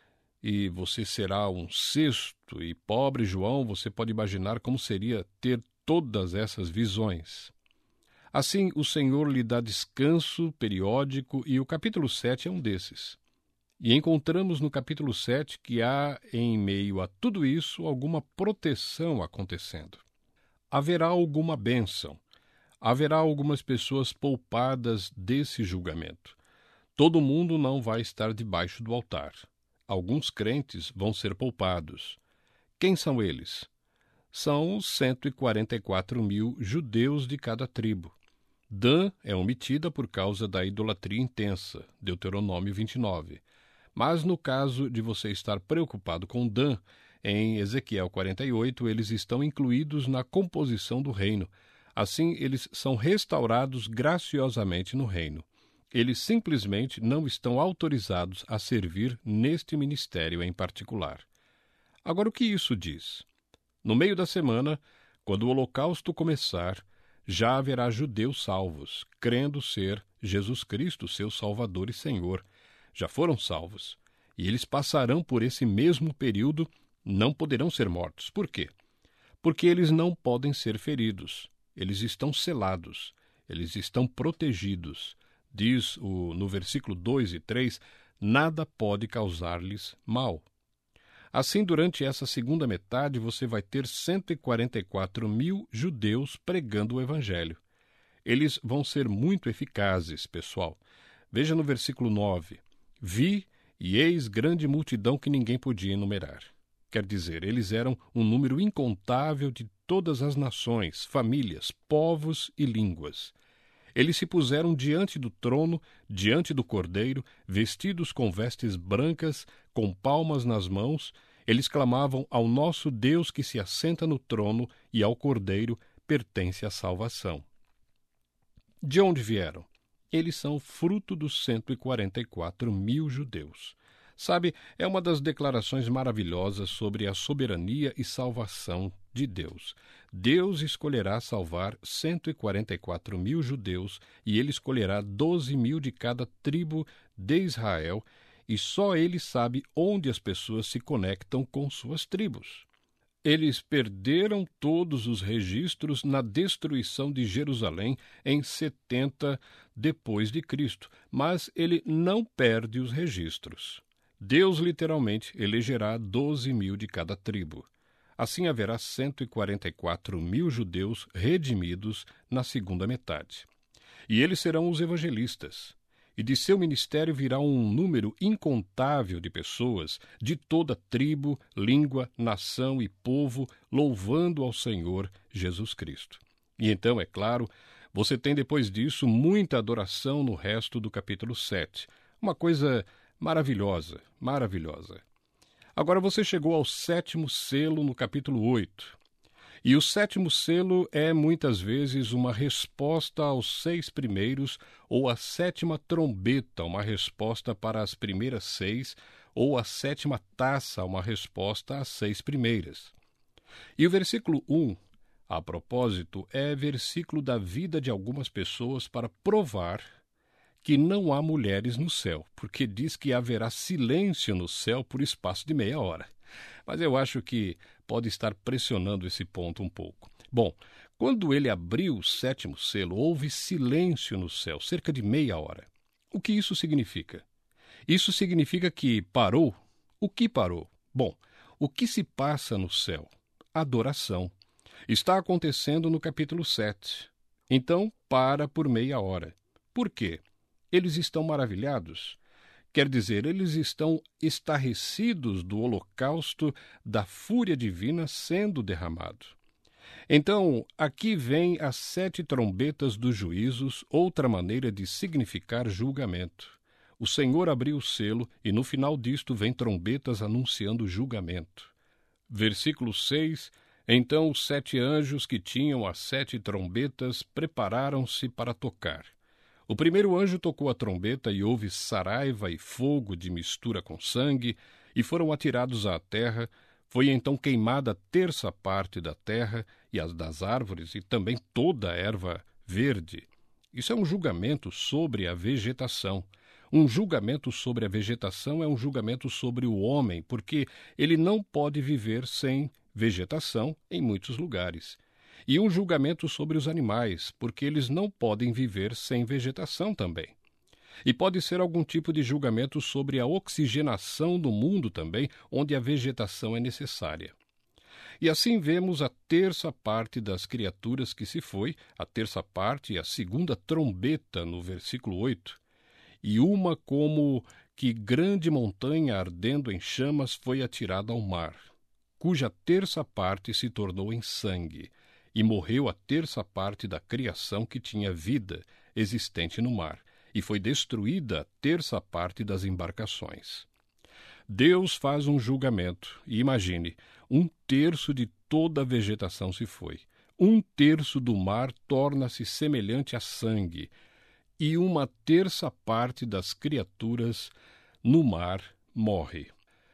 e você será um cesto, e pobre João, você pode imaginar como seria ter todas essas visões. Assim, o Senhor lhe dá descanso periódico, e o capítulo sete é um desses. E encontramos no capítulo sete que há, em meio a tudo isso, alguma proteção acontecendo. Haverá alguma bênção. Haverá algumas pessoas poupadas desse julgamento. Todo mundo não vai estar debaixo do altar. Alguns crentes vão ser poupados. Quem são eles? São os cento e quarenta e quatro mil judeus de cada tribo. Dan é omitida por causa da idolatria intensa, Deuteronômio vinte e nove. Mas no caso de você estar preocupado com Dan, em Ezequiel quarenta e oito, eles estão incluídos na composição do reino. Assim, eles são restaurados graciosamente no reino. Eles simplesmente não estão autorizados a servir neste ministério em particular. Agora, o que isso diz? No meio da semana, quando o holocausto começar, já haverá judeus salvos, crendo ser Jesus Cristo, seu Salvador e Senhor. Já foram salvos. E eles passarão por esse mesmo período, não poderão ser mortos. Por quê? Porque eles não podem ser feridos. Eles estão selados. Eles estão protegidos. Diz o, no versículo dois e três, nada pode causar-lhes mal. Assim, durante essa segunda metade, você vai ter cento e quarenta e quatro mil judeus pregando o Evangelho. Eles vão ser muito eficazes, pessoal. Veja no versículo nove. Vi e eis grande multidão que ninguém podia enumerar. Quer dizer, eles eram um número incontável de todas as nações, famílias, povos e línguas. Eles se puseram diante do trono, diante do Cordeiro, vestidos com vestes brancas, com palmas nas mãos. Eles clamavam ao nosso Deus que se assenta no trono, e ao Cordeiro pertence a salvação. De onde vieram? Eles são fruto dos cento e quarenta e quatro mil judeus. Sabe, é uma das declarações maravilhosas sobre a soberania e salvação de Deus. Deus escolherá salvar cento e quarenta e quatro mil judeus, e ele escolherá doze mil de cada tribo de Israel, e só ele sabe onde as pessoas se conectam com suas tribos. Eles perderam todos os registros na destruição de Jerusalém em setenta depois de Cristo, mas ele não perde os registros. Deus literalmente elegerá doze mil de cada tribo. Assim haverá cento e quarenta e quatro mil judeus redimidos na segunda metade. E eles serão os evangelistas. E de seu ministério virá um número incontável de pessoas de toda tribo, língua, nação e povo, louvando ao Senhor Jesus Cristo. E então, é claro, você tem depois disso muita adoração no resto do capítulo sete. Uma coisa maravilhosa, maravilhosa. Agora você chegou ao sétimo selo no capítulo oito. E o sétimo selo é, muitas vezes, uma resposta aos seis primeiros, ou a sétima trombeta, uma resposta para as primeiras seis, ou a sétima taça, uma resposta às seis primeiras. E o versículo um, a propósito, é versículo da vida de algumas pessoas para provar que não há mulheres no céu, porque diz que haverá silêncio no céu por espaço de meia hora. Mas eu acho que pode estar pressionando esse ponto um pouco. Bom, quando ele abriu o sétimo selo, houve silêncio no céu, cerca de meia hora. O que isso significa? Isso significa que parou. O que parou? Bom, o que se passa no céu? Adoração. Está acontecendo no capítulo sete. Então, para por meia hora. Por quê? Eles estão maravilhados? Quer dizer, eles estão estarrecidos do holocausto da fúria divina sendo derramado. Então, aqui vem as sete trombetas dos juízos, outra maneira de significar julgamento. O Senhor abriu o selo e no final disto vem trombetas anunciando julgamento. Versículo seis, então os sete anjos que tinham as sete trombetas prepararam-se para tocar. O primeiro anjo tocou a trombeta e houve saraiva e fogo de mistura com sangue, e foram atirados à terra. Foi então queimada a terça parte da terra e as das árvores, e também toda a erva verde. Isso é um julgamento sobre a vegetação. Um julgamento sobre a vegetação é um julgamento sobre o homem, porque ele não pode viver sem vegetação em muitos lugares. E um julgamento sobre os animais, porque eles não podem viver sem vegetação também. E pode ser algum tipo de julgamento sobre a oxigenação do mundo também, onde a vegetação é necessária. E assim vemos a terça parte das criaturas que se foi, a terça parte e a segunda trombeta no versículo oito. E uma como que grande montanha ardendo em chamas foi atirada ao mar, cuja terça parte se tornou em sangue. E morreu a terça parte da criação que tinha vida existente no mar, e foi destruída a terça parte das embarcações. Deus faz um julgamento, e imagine, um terço de toda a vegetação se foi. Um terço do mar torna-se semelhante a sangue, e uma terça parte das criaturas no mar morre.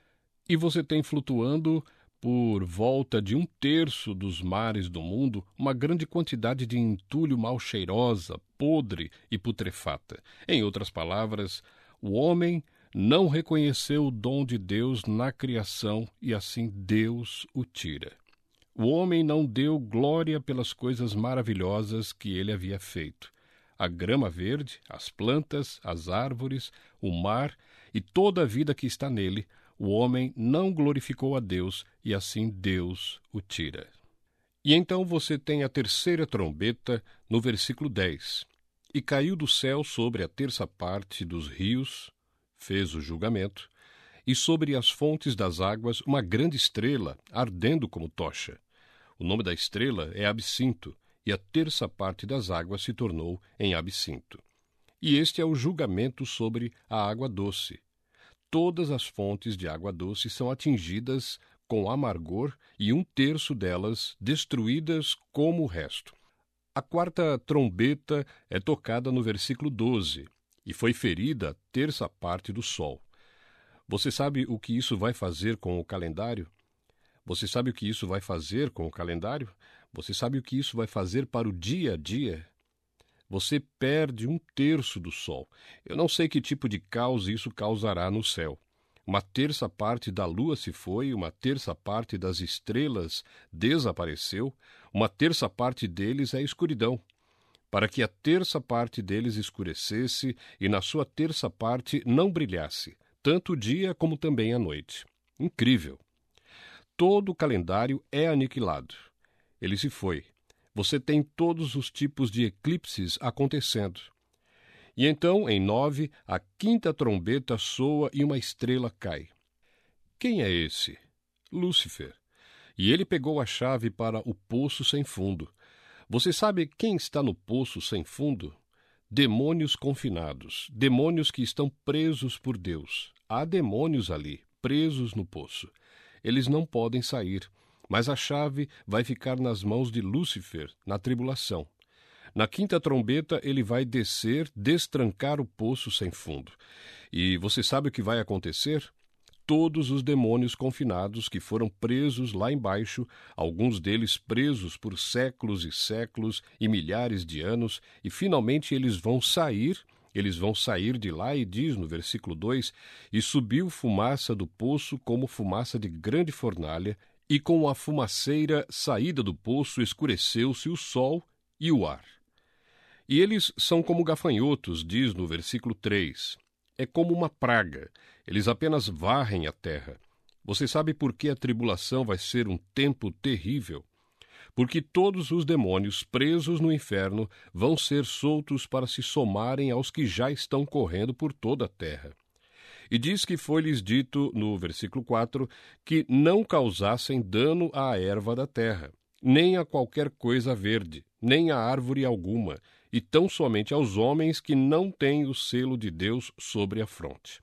E você tem flutuando por volta de um terço dos mares do mundo, uma grande quantidade de entulho mal cheirosa, podre e putrefata. Em outras palavras, o homem não reconheceu o dom de Deus na criação e assim Deus o tira. O homem não deu glória pelas coisas maravilhosas que ele havia feito. A grama verde, as plantas, as árvores, o mar e toda a vida que está nele, o homem não glorificou a Deus e assim Deus o tira. E então você tem a terceira trombeta no versículo dez. E caiu do céu sobre a terça parte dos rios fez o julgamento, e sobre as fontes das águas uma grande estrela, ardendo como tocha. O nome da estrela é Absinto, e a terça parte das águas se tornou em absinto. E este é o julgamento sobre a água doce. Todas as fontes de água doce são atingidas com amargor e um terço delas destruídas como o resto. A quarta trombeta é tocada no versículo doze, e foi ferida a terça parte do sol. Você sabe o que isso vai fazer com o calendário? Você sabe o que isso vai fazer com o calendário? Você sabe o que isso vai fazer para o dia a dia? Você perde um terço do sol. Eu não sei que tipo de caos isso causará no céu. Uma terça parte da lua se foi, uma terça parte das estrelas desapareceu, uma terça parte deles é escuridão. Para que a terça parte deles escurecesse e na sua terça parte não brilhasse, tanto o dia como também a noite. Incrível! Todo o calendário é aniquilado. Ele se foi. Você tem todos os tipos de eclipses acontecendo. E então, em nove, a quinta trombeta soa e uma estrela cai. Quem é esse? Lúcifer. E ele pegou a chave para o poço sem fundo. Você sabe quem está no poço sem fundo? Demônios confinados, demônios que estão presos por Deus. Há demônios ali, presos no poço. Eles não podem sair, mas a chave vai ficar nas mãos de Lúcifer, na tribulação. Na quinta trombeta, ele vai descer, destrancar o poço sem fundo. E você sabe o que vai acontecer? Todos os demônios confinados que foram presos lá embaixo, alguns deles presos por séculos e séculos e milhares de anos, e finalmente eles vão sair, eles vão sair de lá, e diz no versículo dois, e subiu fumaça do poço como fumaça de grande fornalha, e com a fumaceira saída do poço escureceu-se o sol e o ar. E eles são como gafanhotos, diz no versículo três. É como uma praga, eles apenas varrem a terra. Você sabe por que a tribulação vai ser um tempo terrível? Porque todos os demônios presos no inferno vão ser soltos para se somarem aos que já estão correndo por toda a terra. E diz que foi-lhes dito, no versículo quatro, que não causassem dano à erva da terra, nem a qualquer coisa verde, nem a árvore alguma, e tão somente aos homens que não têm o selo de Deus sobre a fronte.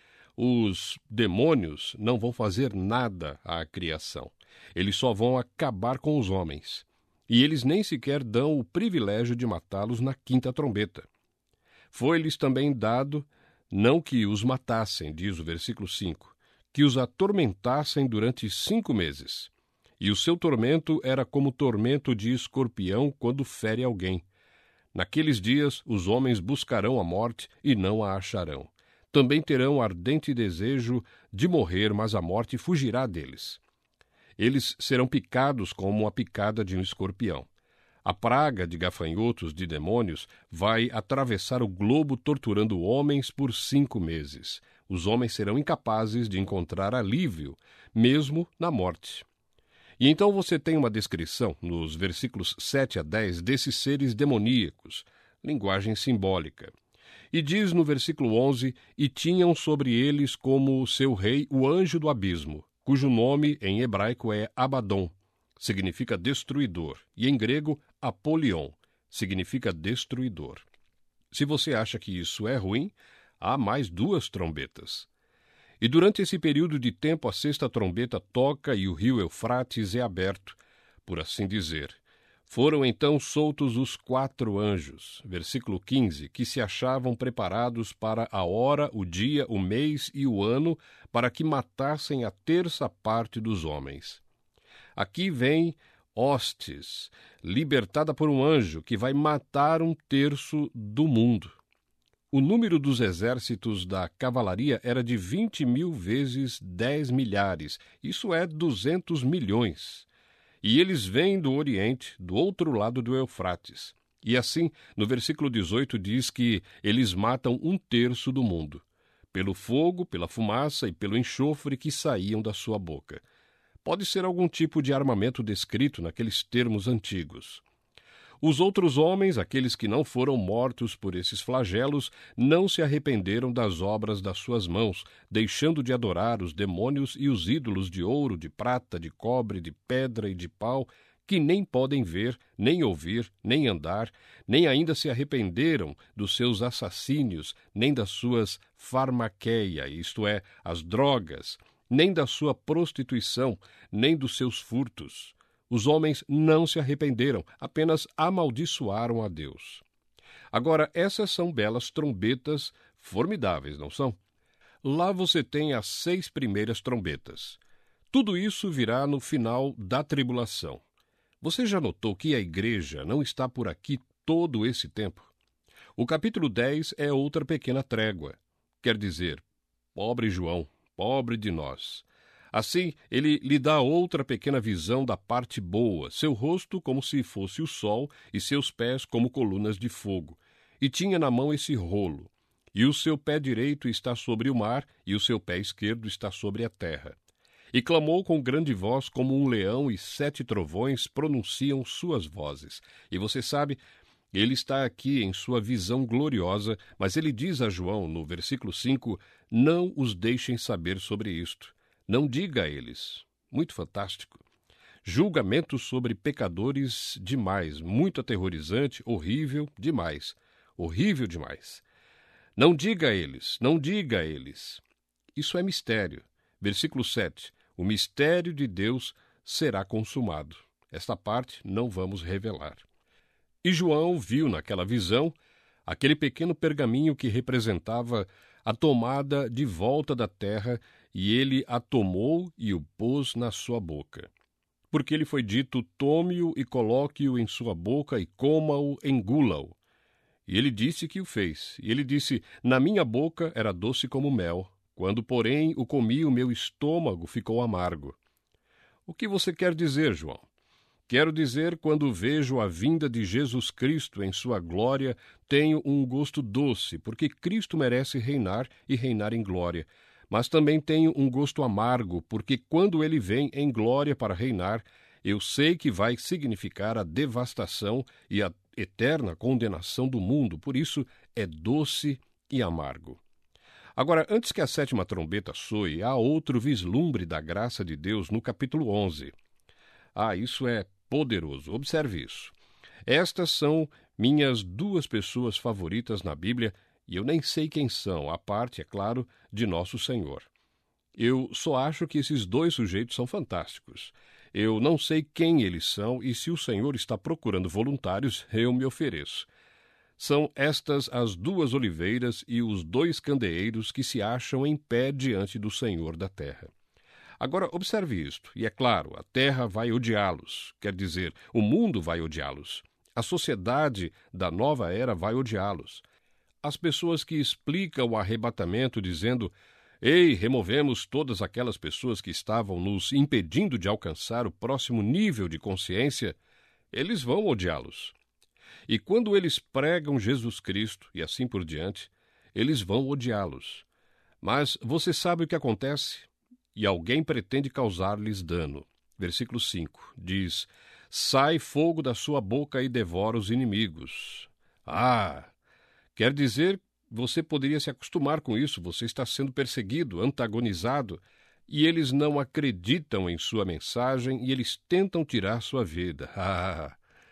Os demônios não vão fazer nada à criação. Eles só vão acabar com os homens. E eles nem sequer dão o privilégio de matá-los na quinta trombeta. Foi-lhes também dado, não que os matassem, diz o versículo cinco, que os atormentassem durante cinco meses. E o seu tormento era como tormento de escorpião quando fere alguém. Naqueles dias os homens buscarão a morte e não a acharão. Também terão ardente desejo de morrer, mas a morte fugirá deles. Eles serão picados como a picada de um escorpião. A praga de gafanhotos de demônios vai atravessar o globo torturando homens por cinco meses. Os homens serão incapazes de encontrar alívio, mesmo na morte. E então você tem uma descrição, nos versículos sete a dez, desses seres demoníacos, linguagem simbólica. E diz no versículo onze, e tinham sobre eles como seu rei o anjo do abismo, cujo nome em hebraico é Abaddon, significa destruidor, e em grego Apolion, significa destruidor. Se você acha que isso é ruim, há mais duas trombetas. E durante esse período de tempo a sexta trombeta toca e o rio Eufrates é aberto, por assim dizer. Foram então soltos os quatro anjos, versículo quinze, que se achavam preparados para a hora, o dia, o mês e o ano, para que matassem a terça parte dos homens. Aqui vem hostes, libertada por um anjo, que vai matar um terço do mundo. O número dos exércitos da cavalaria era de vinte mil vezes dez milhares, isso é duzentos milhões. E eles vêm do Oriente, do outro lado do Eufrates. E assim, no versículo dezoito diz que eles matam um terço do mundo, pelo fogo, pela fumaça e pelo enxofre que saíam da sua boca. Pode ser algum tipo de armamento descrito naqueles termos antigos. Os outros homens, aqueles que não foram mortos por esses flagelos, não se arrependeram das obras das suas mãos, deixando de adorar os demônios e os ídolos de ouro, de prata, de cobre, de pedra e de pau, que nem podem ver, nem ouvir, nem andar, nem ainda se arrependeram dos seus assassínios, nem das suas farmaqueia, isto é, as drogas, nem da sua prostituição, nem dos seus furtos. Os homens não se arrependeram, apenas amaldiçoaram a Deus. Agora, essas são belas trombetas formidáveis, não são? Lá você tem as seis primeiras trombetas. Tudo isso virá no final da tribulação. Você já notou que a igreja não está por aqui todo esse tempo? O capítulo dez é outra pequena trégua. Quer dizer, pobre João, pobre de nós. Assim, ele lhe dá outra pequena visão da parte boa, seu rosto como se fosse o sol e seus pés como colunas de fogo. E tinha na mão esse rolo. E o seu pé direito está sobre o mar, e o seu pé esquerdo está sobre a terra. E clamou com grande voz como um leão, e sete trovões pronunciam suas vozes. E você sabe, ele está aqui em sua visão gloriosa, mas ele diz a João, no versículo cinco, não os deixem saber sobre isto. Não diga a eles. Muito fantástico. Julgamento sobre pecadores demais, muito aterrorizante, horrível demais. Horrível demais. Não diga a eles, não diga a eles. Isso é mistério. Versículo sete. O mistério de Deus será consumado. Esta parte não vamos revelar. E João viu naquela visão aquele pequeno pergaminho que representava a tomada de volta da terra, e ele a tomou e o pôs na sua boca. Porque lhe foi dito, tome-o e coloque-o em sua boca e coma-o, engula-o. E ele disse que o fez. E ele disse, na minha boca era doce como mel, quando, porém, o comi, o meu estômago ficou amargo. O que você quer dizer, João? Quero dizer, quando vejo a vinda de Jesus Cristo em sua glória, tenho um gosto doce, porque Cristo merece reinar e reinar em glória. Mas também tenho um gosto amargo, porque quando ele vem em glória para reinar, eu sei que vai significar a devastação e a eterna condenação do mundo, por isso é doce e amargo. Agora, antes que a sétima trombeta soe, há outro vislumbre da graça de Deus no capítulo onze. Ah, isso é poderoso. Observe isso. Estas são minhas duas pessoas favoritas na Bíblia, e eu nem sei quem são, a parte, é claro, de nosso Senhor. Eu só acho que esses dois sujeitos são fantásticos. Eu não sei quem eles são, e se o Senhor está procurando voluntários, eu me ofereço. São estas as duas oliveiras e os dois candeeiros que se acham em pé diante do Senhor da terra. Agora, observe isto, e é claro, a terra vai odiá-los, quer dizer, o mundo vai odiá-los. A sociedade da nova era vai odiá-los. As pessoas que explicam o arrebatamento dizendo, ei, removemos todas aquelas pessoas que estavam nos impedindo de alcançar o próximo nível de consciência, eles vão odiá-los. E quando eles pregam Jesus Cristo e assim por diante, eles vão odiá-los. Mas você sabe o que acontece? E alguém pretende causar-lhes dano. Versículo cinco diz, sai fogo da sua boca e devora os inimigos. Ah, quer dizer, você poderia se acostumar com isso, você está sendo perseguido, antagonizado, e eles não acreditam em sua mensagem e eles tentam tirar sua vida. Ah,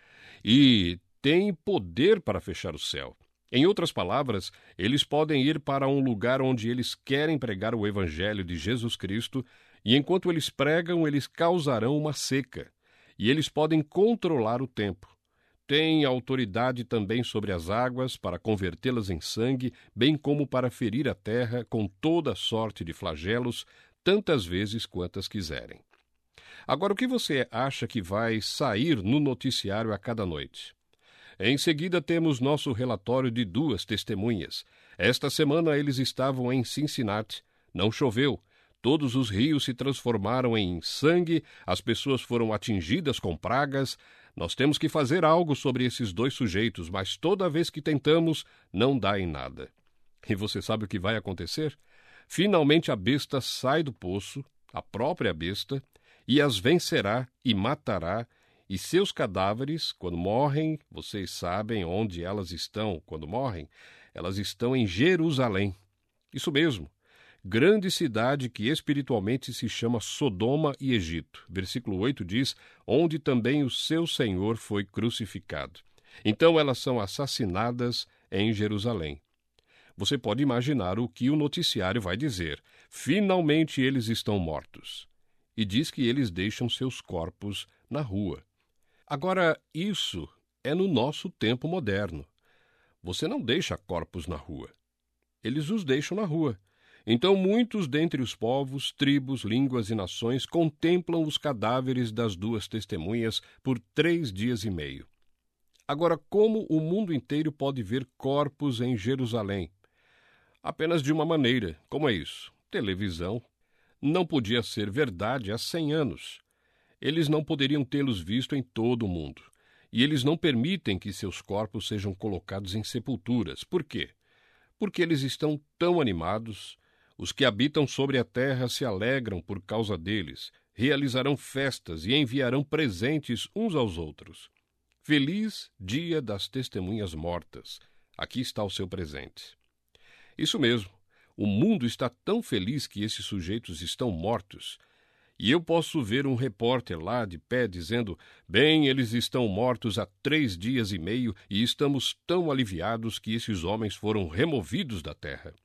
e tem poder para fechar o céu. Em outras palavras, eles podem ir para um lugar onde eles querem pregar o Evangelho de Jesus Cristo, e enquanto eles pregam, eles causarão uma seca, e eles podem controlar o tempo. Têm autoridade também sobre as águas para convertê-las em sangue, bem como para ferir a terra com toda sorte de flagelos, tantas vezes quantas quiserem. Agora, o que você acha que vai sair no noticiário a cada noite? Em seguida, temos nosso relatório de duas testemunhas. Esta semana eles estavam em Cincinnati. Não choveu. Todos os rios se transformaram em sangue, as pessoas foram atingidas com pragas. Nós temos que fazer algo sobre esses dois sujeitos, mas toda vez que tentamos, não dá em nada. E você sabe o que vai acontecer? Finalmente a besta sai do poço, a própria besta, e as vencerá e matará, E seus cadáveres, quando morrem, vocês sabem onde elas estão quando morrem? Elas estão em Jerusalém. Isso mesmo. Grande cidade que espiritualmente se chama Sodoma e Egito. Versículo oito diz, onde também o seu Senhor foi crucificado. Então elas são assassinadas em Jerusalém. Você pode imaginar o que o noticiário vai dizer. Finalmente eles estão mortos. E diz que eles deixam seus corpos na rua. Agora, isso é no nosso tempo moderno. Você não deixa corpos na rua. Eles os deixam na rua. Então muitos dentre os povos, tribos, línguas e nações contemplam os cadáveres das duas testemunhas por três dias e meio. Agora, como o mundo inteiro pode ver corpos em Jerusalém? Apenas de uma maneira. Como é isso? Televisão. Não podia ser verdade há cem anos. Eles não poderiam tê-los visto em todo o mundo. E eles não permitem que seus corpos sejam colocados em sepulturas. Por quê? Porque eles estão tão animados. Os que habitam sobre a terra se alegram por causa deles, realizarão festas e enviarão presentes uns aos outros. Feliz dia das testemunhas mortas. Aqui está o seu presente. Isso mesmo. O mundo está tão feliz que esses sujeitos estão mortos. E eu posso ver um repórter lá de pé dizendo, bem, eles estão mortos há três dias e meio e estamos tão aliviados que esses homens foram removidos da terra.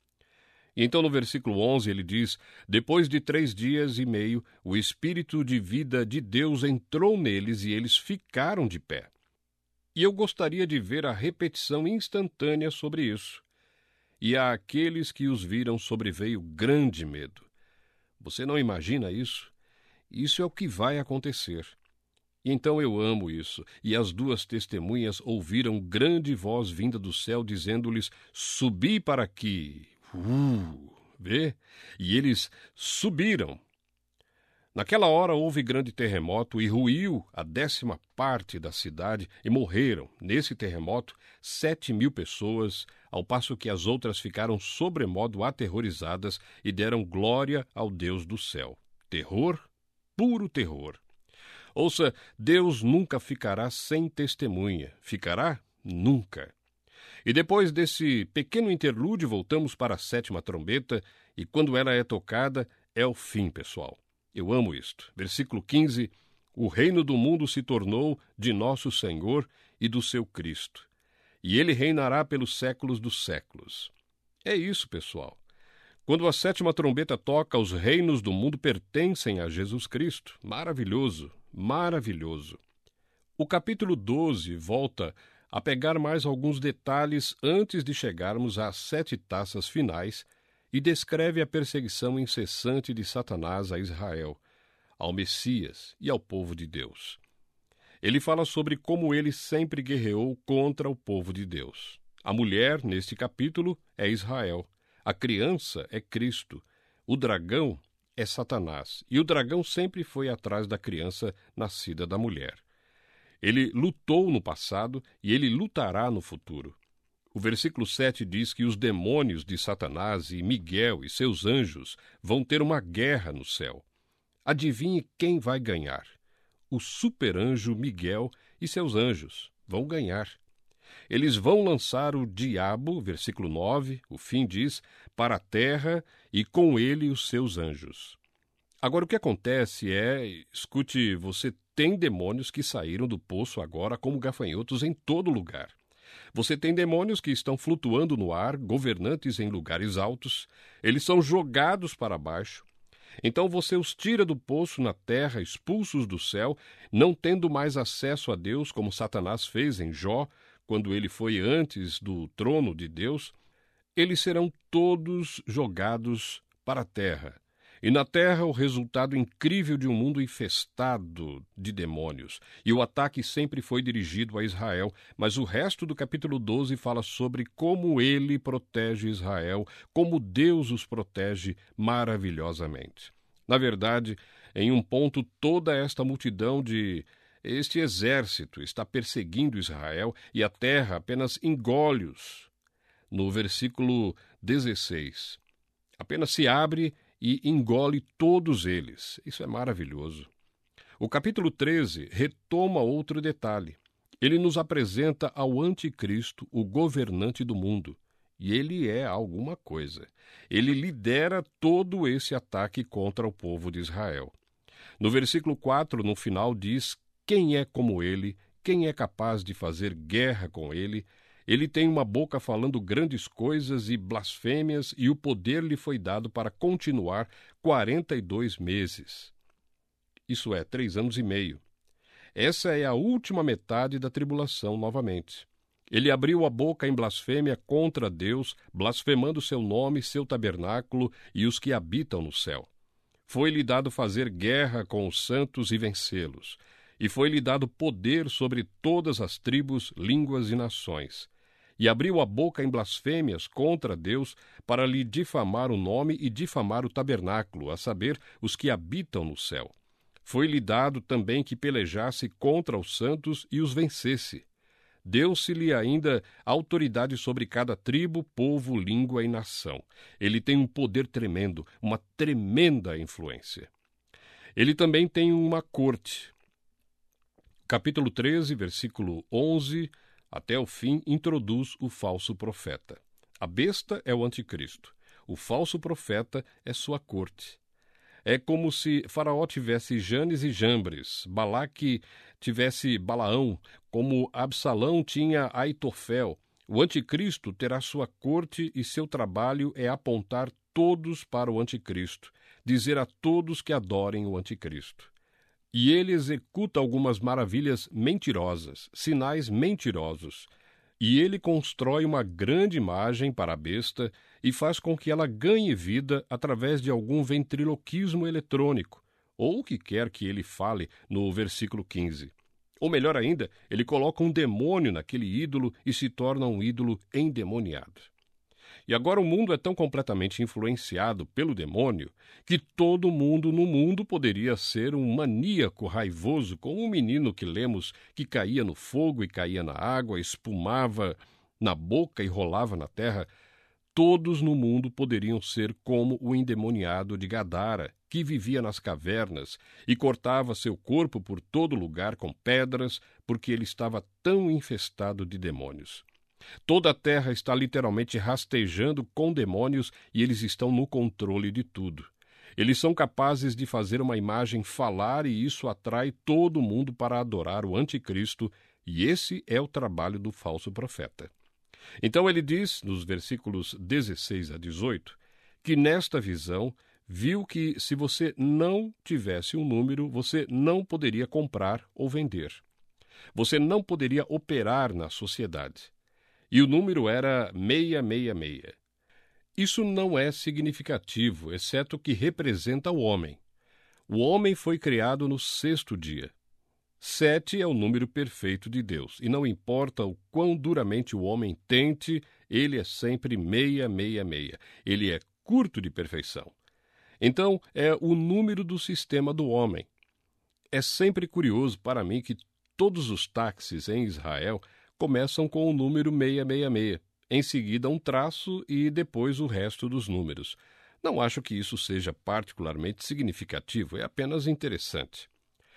E então no versículo onze ele diz, depois de três dias e meio, o Espírito de vida de Deus entrou neles e eles ficaram de pé. E eu gostaria de ver a repetição instantânea sobre isso. E a aqueles que os viram sobreveio grande medo. Você não imagina isso? Isso é o que vai acontecer. E então eu amo isso. E as duas testemunhas ouviram grande voz vinda do céu, dizendo-lhes, subi para aqui. Uh, vê? E eles subiram. Naquela hora houve grande terremoto e ruiu a décima parte da cidade e morreram, nesse terremoto, sete mil pessoas, ao passo que as outras ficaram sobremodo aterrorizadas e deram glória ao Deus do céu. Terror, puro terror. Ouça, Deus nunca ficará sem testemunha. Ficará? Nunca. E depois desse pequeno interlúdio, voltamos para a sétima trombeta, e quando ela é tocada, é o fim, pessoal. Eu amo isto. Versículo quinze, o reino do mundo se tornou de nosso Senhor e do seu Cristo, e ele reinará pelos séculos dos séculos. É isso, pessoal. Quando a sétima trombeta toca, os reinos do mundo pertencem a Jesus Cristo. Maravilhoso, maravilhoso. O capítulo doze volta a pegar mais alguns detalhes antes de chegarmos às sete taças finais e descreve a perseguição incessante de Satanás a Israel, ao Messias e ao povo de Deus. Ele fala sobre como ele sempre guerreou contra o povo de Deus. A mulher, neste capítulo, é Israel. A criança é Cristo. O dragão é Satanás. E o dragão sempre foi atrás da criança nascida da mulher. Ele lutou no passado e ele lutará no futuro. O versículo sete diz que os demônios de Satanás e Miguel e seus anjos vão ter uma guerra no céu. Adivinhe quem vai ganhar? O superanjo Miguel e seus anjos vão ganhar. Eles vão lançar o diabo, versículo nove, o fim diz, para a terra e com ele os seus anjos. Agora o que acontece é, escute, você tem demônios que saíram do poço agora como gafanhotos em todo lugar. Você tem demônios que estão flutuando no ar, governantes em lugares altos, eles são jogados para baixo. Então você os tira do poço na terra, expulsos do céu, não tendo mais acesso a Deus, como Satanás fez em Jó, quando ele foi antes do trono de Deus. Eles serão todos jogados para a terra. E na terra o resultado incrível de um mundo infestado de demônios. E o ataque sempre foi dirigido a Israel, mas o resto do capítulo doze fala sobre como ele protege Israel, como Deus os protege maravilhosamente. Na verdade, em um ponto, toda esta multidão de... Este exército está perseguindo Israel e a terra apenas engole-os. No versículo dezesseis, apenas se abre e engole todos eles. Isso é maravilhoso. O capítulo treze retoma outro detalhe. Ele nos apresenta ao anticristo, o governante do mundo. E ele é alguma coisa. Ele lidera todo esse ataque contra o povo de Israel. No versículo quatro, no final, diz: quem é como ele? Quem é capaz de fazer guerra com ele? Ele tem uma boca falando grandes coisas e blasfêmias, e o poder lhe foi dado para continuar quarenta e dois meses. Isso é, três anos e meio. Essa é a última metade da tribulação novamente. Ele abriu a boca em blasfêmia contra Deus, blasfemando seu nome, seu tabernáculo e os que habitam no céu. Foi-lhe dado fazer guerra com os santos e vencê-los. E foi-lhe dado poder sobre todas as tribos, línguas e nações. E abriu a boca em blasfêmias contra Deus para lhe difamar o nome e difamar o tabernáculo, a saber, os que habitam no céu. Foi-lhe dado também que pelejasse contra os santos e os vencesse. Deu-se-lhe ainda autoridade sobre cada tribo, povo, língua e nação. Ele tem um poder tremendo, uma tremenda influência. Ele também tem uma corte. Capítulo treze, versículo onze, até o fim, introduz o falso profeta. A besta é o anticristo. O falso profeta é sua corte. É como se Faraó tivesse Janes e Jambres, Balaque tivesse Balaão, como Absalão tinha Aitofel. O anticristo terá sua corte e seu trabalho é apontar todos para o anticristo, dizer a todos que adorem o anticristo. E ele executa algumas maravilhas mentirosas, sinais mentirosos. E ele constrói uma grande imagem para a besta e faz com que ela ganhe vida através de algum ventriloquismo eletrônico, ou o que quer que ele fale no versículo quinze. Ou melhor ainda, ele coloca um demônio naquele ídolo e se torna um ídolo endemoniado. E agora o mundo é tão completamente influenciado pelo demônio que todo mundo no mundo poderia ser um maníaco raivoso, como um menino que lemos que caía no fogo e caía na água, espumava na boca e rolava na terra. Todos no mundo poderiam ser como o endemoniado de Gadara, que vivia nas cavernas e cortava seu corpo por todo lugar com pedras, porque ele estava tão infestado de demônios. Toda a terra está literalmente rastejando com demônios e eles estão no controle de tudo. Eles são capazes de fazer uma imagem falar e isso atrai todo mundo para adorar o anticristo, e esse é o trabalho do falso profeta. Então ele diz, nos versículos dezesseis a dezoito, que nesta visão viu que se você não tivesse um número, você não poderia comprar ou vender. Você não poderia operar na sociedade. E o número era seiscentos e sessenta e seis. Isso não é significativo, exceto que representa o homem. O homem foi criado no sexto dia. Sete é o número perfeito de Deus, e não importa o quão duramente o homem tente, ele é sempre seiscentos e sessenta e seis. Ele é curto de perfeição. Então, é o número do sistema do homem. É sempre curioso para mim que todos os táxis em Israel começam com o número seiscentos e sessenta e seis, em seguida um traço e depois o resto dos números. Não acho que isso seja particularmente significativo, é apenas interessante.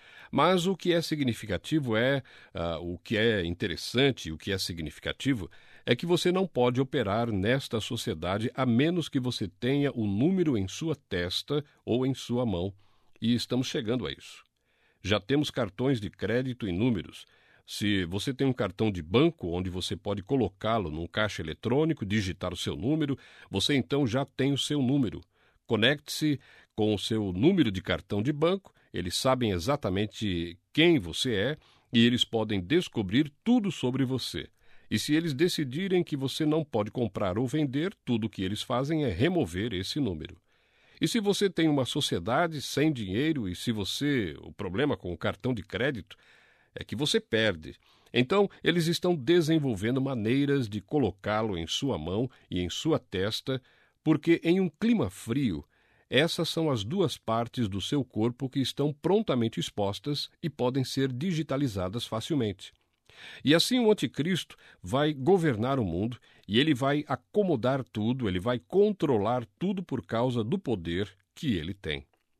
Mas o que é significativo é, uh, o que é interessante e o que é significativo é que você não pode operar nesta sociedade a menos que você tenha o número em sua testa ou em sua mão, e estamos chegando a isso. Já temos cartões de crédito em números. Se você tem um cartão de banco onde você pode colocá-lo num caixa eletrônico, digitar o seu número, você então já tem o seu número. Conecte-se com o seu número de cartão de banco, eles sabem exatamente quem você é e eles podem descobrir tudo sobre você. E se eles decidirem que você não pode comprar ou vender, tudo o que eles fazem é remover esse número. E se você tem uma sociedade sem dinheiro e se você... o problema com o cartão de crédito é que você perde. Então, eles estão desenvolvendo maneiras de colocá-lo em sua mão e em sua testa, porque em um clima frio, essas são as duas partes do seu corpo que estão prontamente expostas e podem ser digitalizadas facilmente. E assim o anticristo vai governar o mundo e ele vai acomodar tudo, ele vai controlar tudo por causa do poder que ele tem.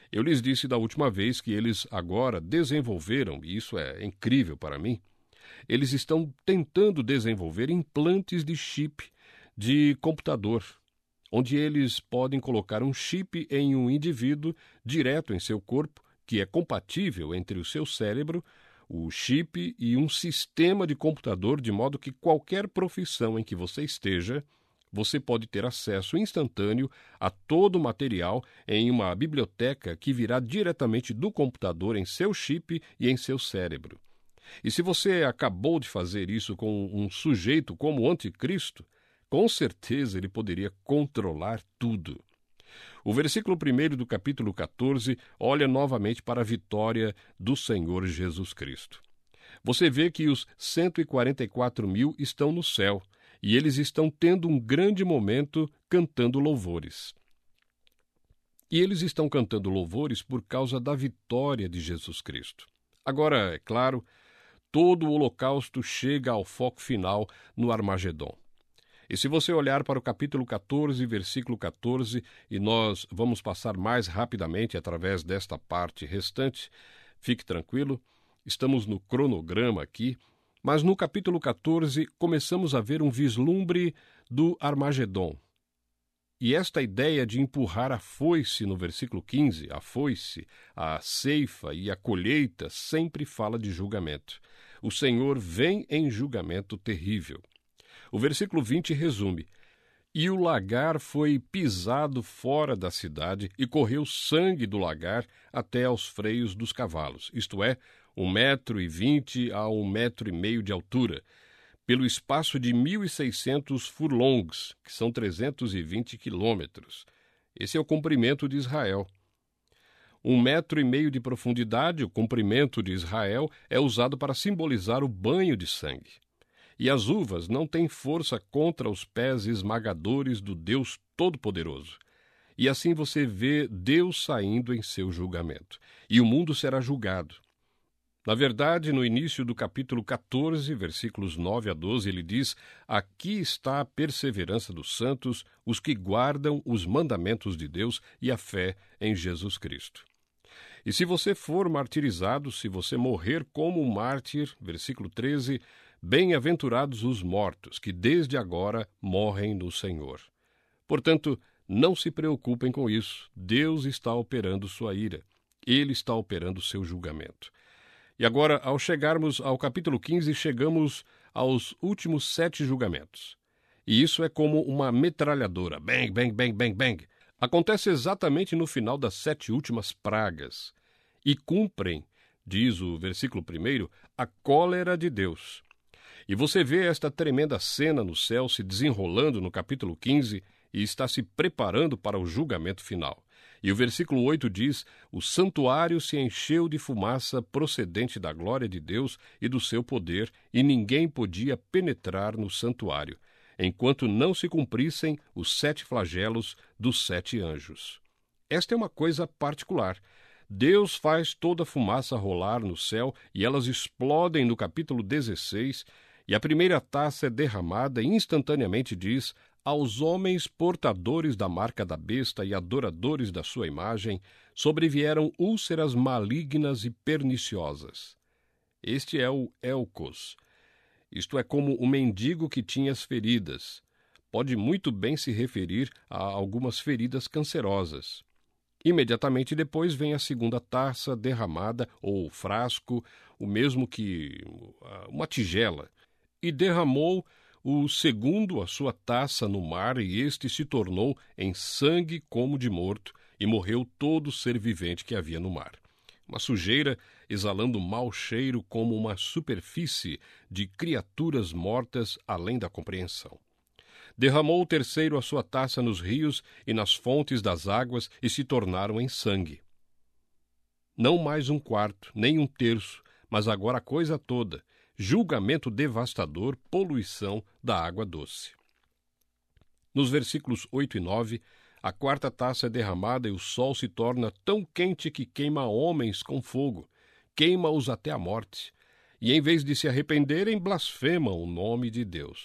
Eu lhes disse da última vez que eles agora desenvolveram, e isso é incrível para mim, eles estão tentando desenvolver implantes de chip de computador, onde eles podem colocar um chip em um indivíduo direto em seu corpo, que é compatível entre o seu cérebro, o chip e um sistema de computador, de modo que qualquer profissão em que você esteja, você pode ter acesso instantâneo a todo o material em uma biblioteca que virá diretamente do computador em seu chip e em seu cérebro. E se você acabou de fazer isso com um sujeito como o Anticristo, com certeza ele poderia controlar tudo. O versículo primeiro do capítulo quatorze olha novamente para a vitória do Senhor Jesus Cristo. Você vê que os cento e quarenta e quatro mil estão no céu, e eles estão tendo um grande momento cantando louvores. E eles estão cantando louvores por causa da vitória de Jesus Cristo. Agora, é claro, todo o holocausto chega ao foco final no Armagedon. E se você olhar para o capítulo quatorze, versículo quatorze, e nós vamos passar mais rapidamente através desta parte restante, fique tranquilo, estamos no cronograma aqui, mas no capítulo quatorze começamos a ver um vislumbre do Armagedon. E esta ideia de empurrar a foice no versículo quinze, a foice, a ceifa e a colheita sempre fala de julgamento. O Senhor vem em julgamento terrível. O versículo vinte resume: E o lagar foi pisado fora da cidade, e correu sangue do lagar até aos freios dos cavalos, isto é, um metro e vinte a um metro e meio de altura, pelo espaço de mil e seiscentos furlongs, que são trezentos e vinte quilômetros. Esse é o comprimento de Israel. Um metro e meio de profundidade, o comprimento de Israel, é usado para simbolizar o banho de sangue. E as uvas não têm força contra os pés esmagadores do Deus Todo-Poderoso. E assim você vê Deus saindo em seu julgamento. E o mundo será julgado. Na verdade, no início do capítulo quatorze, versículos nove a doze, ele diz: Aqui está a perseverança dos santos, os que guardam os mandamentos de Deus e a fé em Jesus Cristo. E se você for martirizado, se você morrer como um mártir, versículo treze, bem-aventurados os mortos, que desde agora morrem no Senhor. Portanto, não se preocupem com isso. Deus está operando sua ira. Ele está operando seu julgamento. E agora, ao chegarmos ao capítulo quinze, chegamos aos últimos sete julgamentos. E isso é como uma metralhadora. Bang, bang, bang, bang, bang. Acontece exatamente no final das sete últimas pragas. E cumprem, diz o versículo primeiro, a cólera de Deus. E você vê esta tremenda cena no céu se desenrolando no capítulo quinze e está se preparando para o julgamento final. E o versículo oito diz: O santuário se encheu de fumaça procedente da glória de Deus e do seu poder, e ninguém podia penetrar no santuário, enquanto não se cumprissem os sete flagelos dos sete anjos. Esta é uma coisa particular. Deus faz toda a fumaça rolar no céu e elas explodem no capítulo dezesseis, e a primeira taça é derramada e instantaneamente diz: Aos homens portadores da marca da besta e adoradores da sua imagem sobrevieram úlceras malignas e perniciosas. Este é o Elcos. Isto é como o mendigo que tinha as feridas. Pode muito bem se referir a algumas feridas cancerosas. Imediatamente depois vem a segunda taça derramada, ou frasco, o mesmo que uma tigela, e derramou o segundo a sua taça no mar, e este se tornou em sangue como de morto, e morreu todo ser vivente que havia no mar. Uma sujeira exalando mau cheiro como uma superfície de criaturas mortas além da compreensão. Derramou o terceiro a sua taça nos rios e nas fontes das águas, e se tornaram em sangue. Não mais um quarto, nem um terço, mas agora a coisa toda, julgamento devastador, poluição da água doce. Nos versículos oito e nove, a quarta taça é derramada e o sol se torna tão quente que queima homens com fogo, queima-os até a morte, e em vez de se arrependerem, blasfemam o nome de Deus.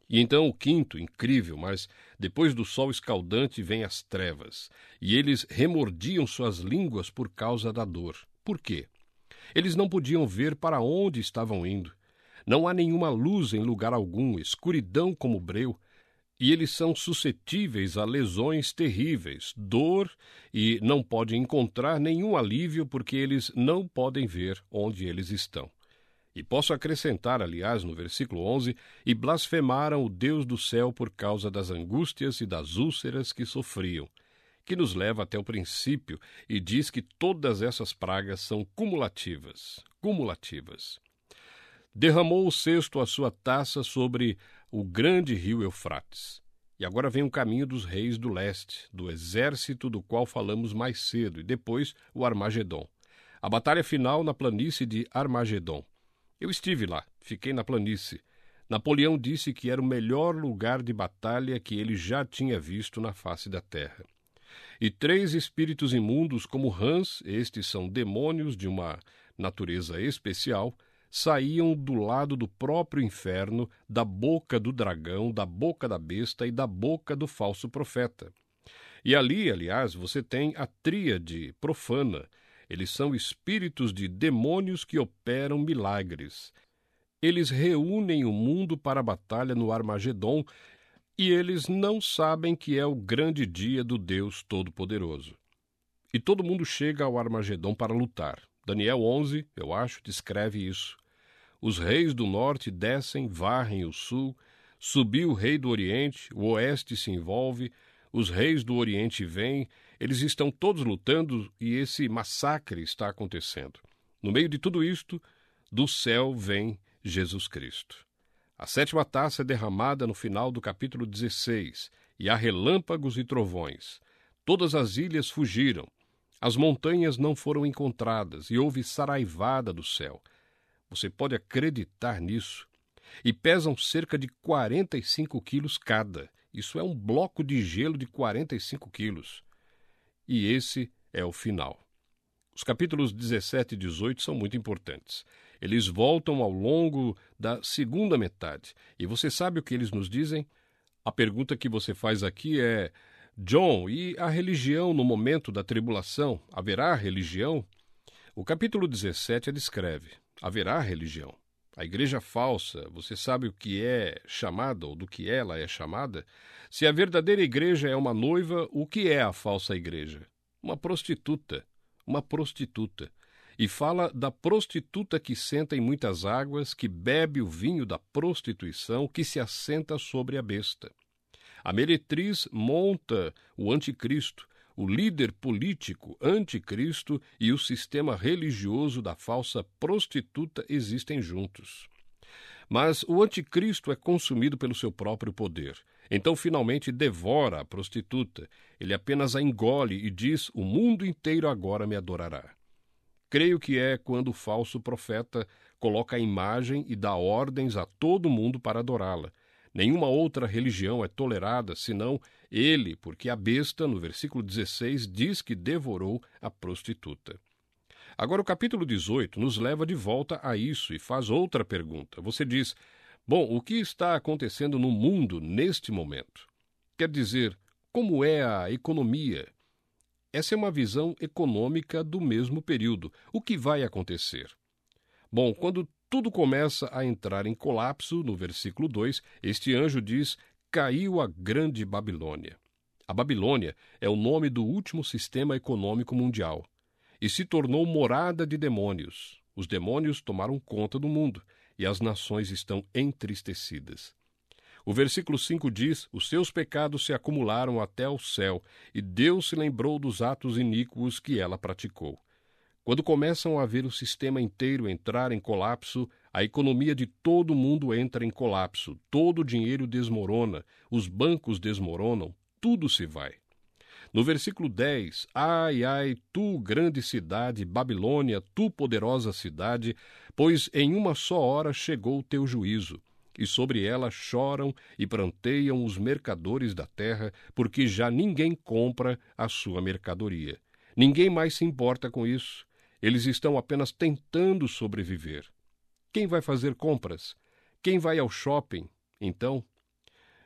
E então o quinto, incrível, mas depois do sol escaldante vem as trevas, e eles remordiam suas línguas por causa da dor. Por quê? Eles não podiam ver para onde estavam indo. Não há nenhuma luz em lugar algum, escuridão como breu, e eles são suscetíveis a lesões terríveis, dor, e não podem encontrar nenhum alívio porque eles não podem ver onde eles estão. E posso acrescentar, aliás, no versículo onze, e blasfemaram o Deus do céu por causa das angústias e das úlceras que sofriam, que nos leva até o princípio e diz que todas essas pragas são cumulativas, cumulativas. Derramou o cesto a sua taça sobre o grande rio Eufrates. E agora vem o caminho dos reis do leste, do exército do qual falamos mais cedo, e depois o Armagedon. A batalha final na planície de Armagedon. Eu estive lá, fiquei na planície. Napoleão disse que era o melhor lugar de batalha que ele já tinha visto na face da terra. E três espíritos imundos como rãs, estes são demônios de uma natureza especial, saíam do lado do próprio inferno, da boca do dragão, da boca da besta e da boca do falso profeta. E ali, aliás, você tem a tríade profana. Eles são espíritos de demônios que operam milagres. Eles reúnem o mundo para a batalha no Armagedon e eles não sabem que é o grande dia do Deus Todo-Poderoso. E todo mundo chega ao Armagedon para lutar. Daniel onze, eu acho, descreve isso. Os reis do norte descem, varrem o sul, subiu o rei do oriente, o oeste se envolve, os reis do oriente vêm, eles estão todos lutando e esse massacre está acontecendo. No meio de tudo isto, do céu vem Jesus Cristo. A sétima taça é derramada no final do capítulo dezesseis, e há relâmpagos e trovões. Todas as ilhas fugiram, as montanhas não foram encontradas, e houve saraivada do céu. Você pode acreditar nisso? E pesam cerca de quarenta e cinco quilos cada. Isso é um bloco de gelo de quarenta e cinco quilos. E esse é o final. Os capítulos dezessete e dezoito são muito importantes. Eles voltam ao longo da segunda metade. E você sabe o que eles nos dizem? A pergunta que você faz aqui é: John, e a religião no momento da tribulação? Haverá religião? O capítulo dezessete descreve: haverá religião. A igreja falsa, você sabe o que é chamada ou do que ela é chamada? Se a verdadeira igreja é uma noiva, o que é a falsa igreja? Uma prostituta. Uma prostituta. E fala da prostituta que senta em muitas águas, que bebe o vinho da prostituição, que se assenta sobre a besta. A meretriz monta o anticristo, o líder político anticristo e o sistema religioso da falsa prostituta existem juntos. Mas o anticristo é consumido pelo seu próprio poder. Então, finalmente, devora a prostituta. Ele apenas a engole e diz: o mundo inteiro agora me adorará. Creio que é quando o falso profeta coloca a imagem e dá ordens a todo mundo para adorá-la. Nenhuma outra religião é tolerada, senão ele, porque a besta, no versículo dezesseis, diz que devorou a prostituta. Agora, o capítulo dezoito nos leva de volta a isso e faz outra pergunta. Você diz: bom, o que está acontecendo no mundo neste momento? Quer dizer, como é a economia? Essa é uma visão econômica do mesmo período. O que vai acontecer? Bom, quando tudo começa a entrar em colapso, no versículo dois, este anjo diz: caiu a grande Babilônia. A Babilônia é o nome do último sistema econômico mundial e se tornou morada de demônios. Os demônios tomaram conta do mundo e as nações estão entristecidas. O versículo cinco diz: os seus pecados se acumularam até o céu e Deus se lembrou dos atos iníquos que ela praticou. Quando começam a ver o sistema inteiro entrar em colapso, a economia de todo mundo entra em colapso, todo o dinheiro desmorona, os bancos desmoronam, tudo se vai. No versículo dez, ai, ai, tu grande cidade, Babilônia, tu poderosa cidade, pois em uma só hora chegou o teu juízo, e sobre ela choram e pranteiam os mercadores da terra, porque já ninguém compra a sua mercadoria. Ninguém mais se importa com isso. Eles estão apenas tentando sobreviver. Quem vai fazer compras? Quem vai ao shopping? Então,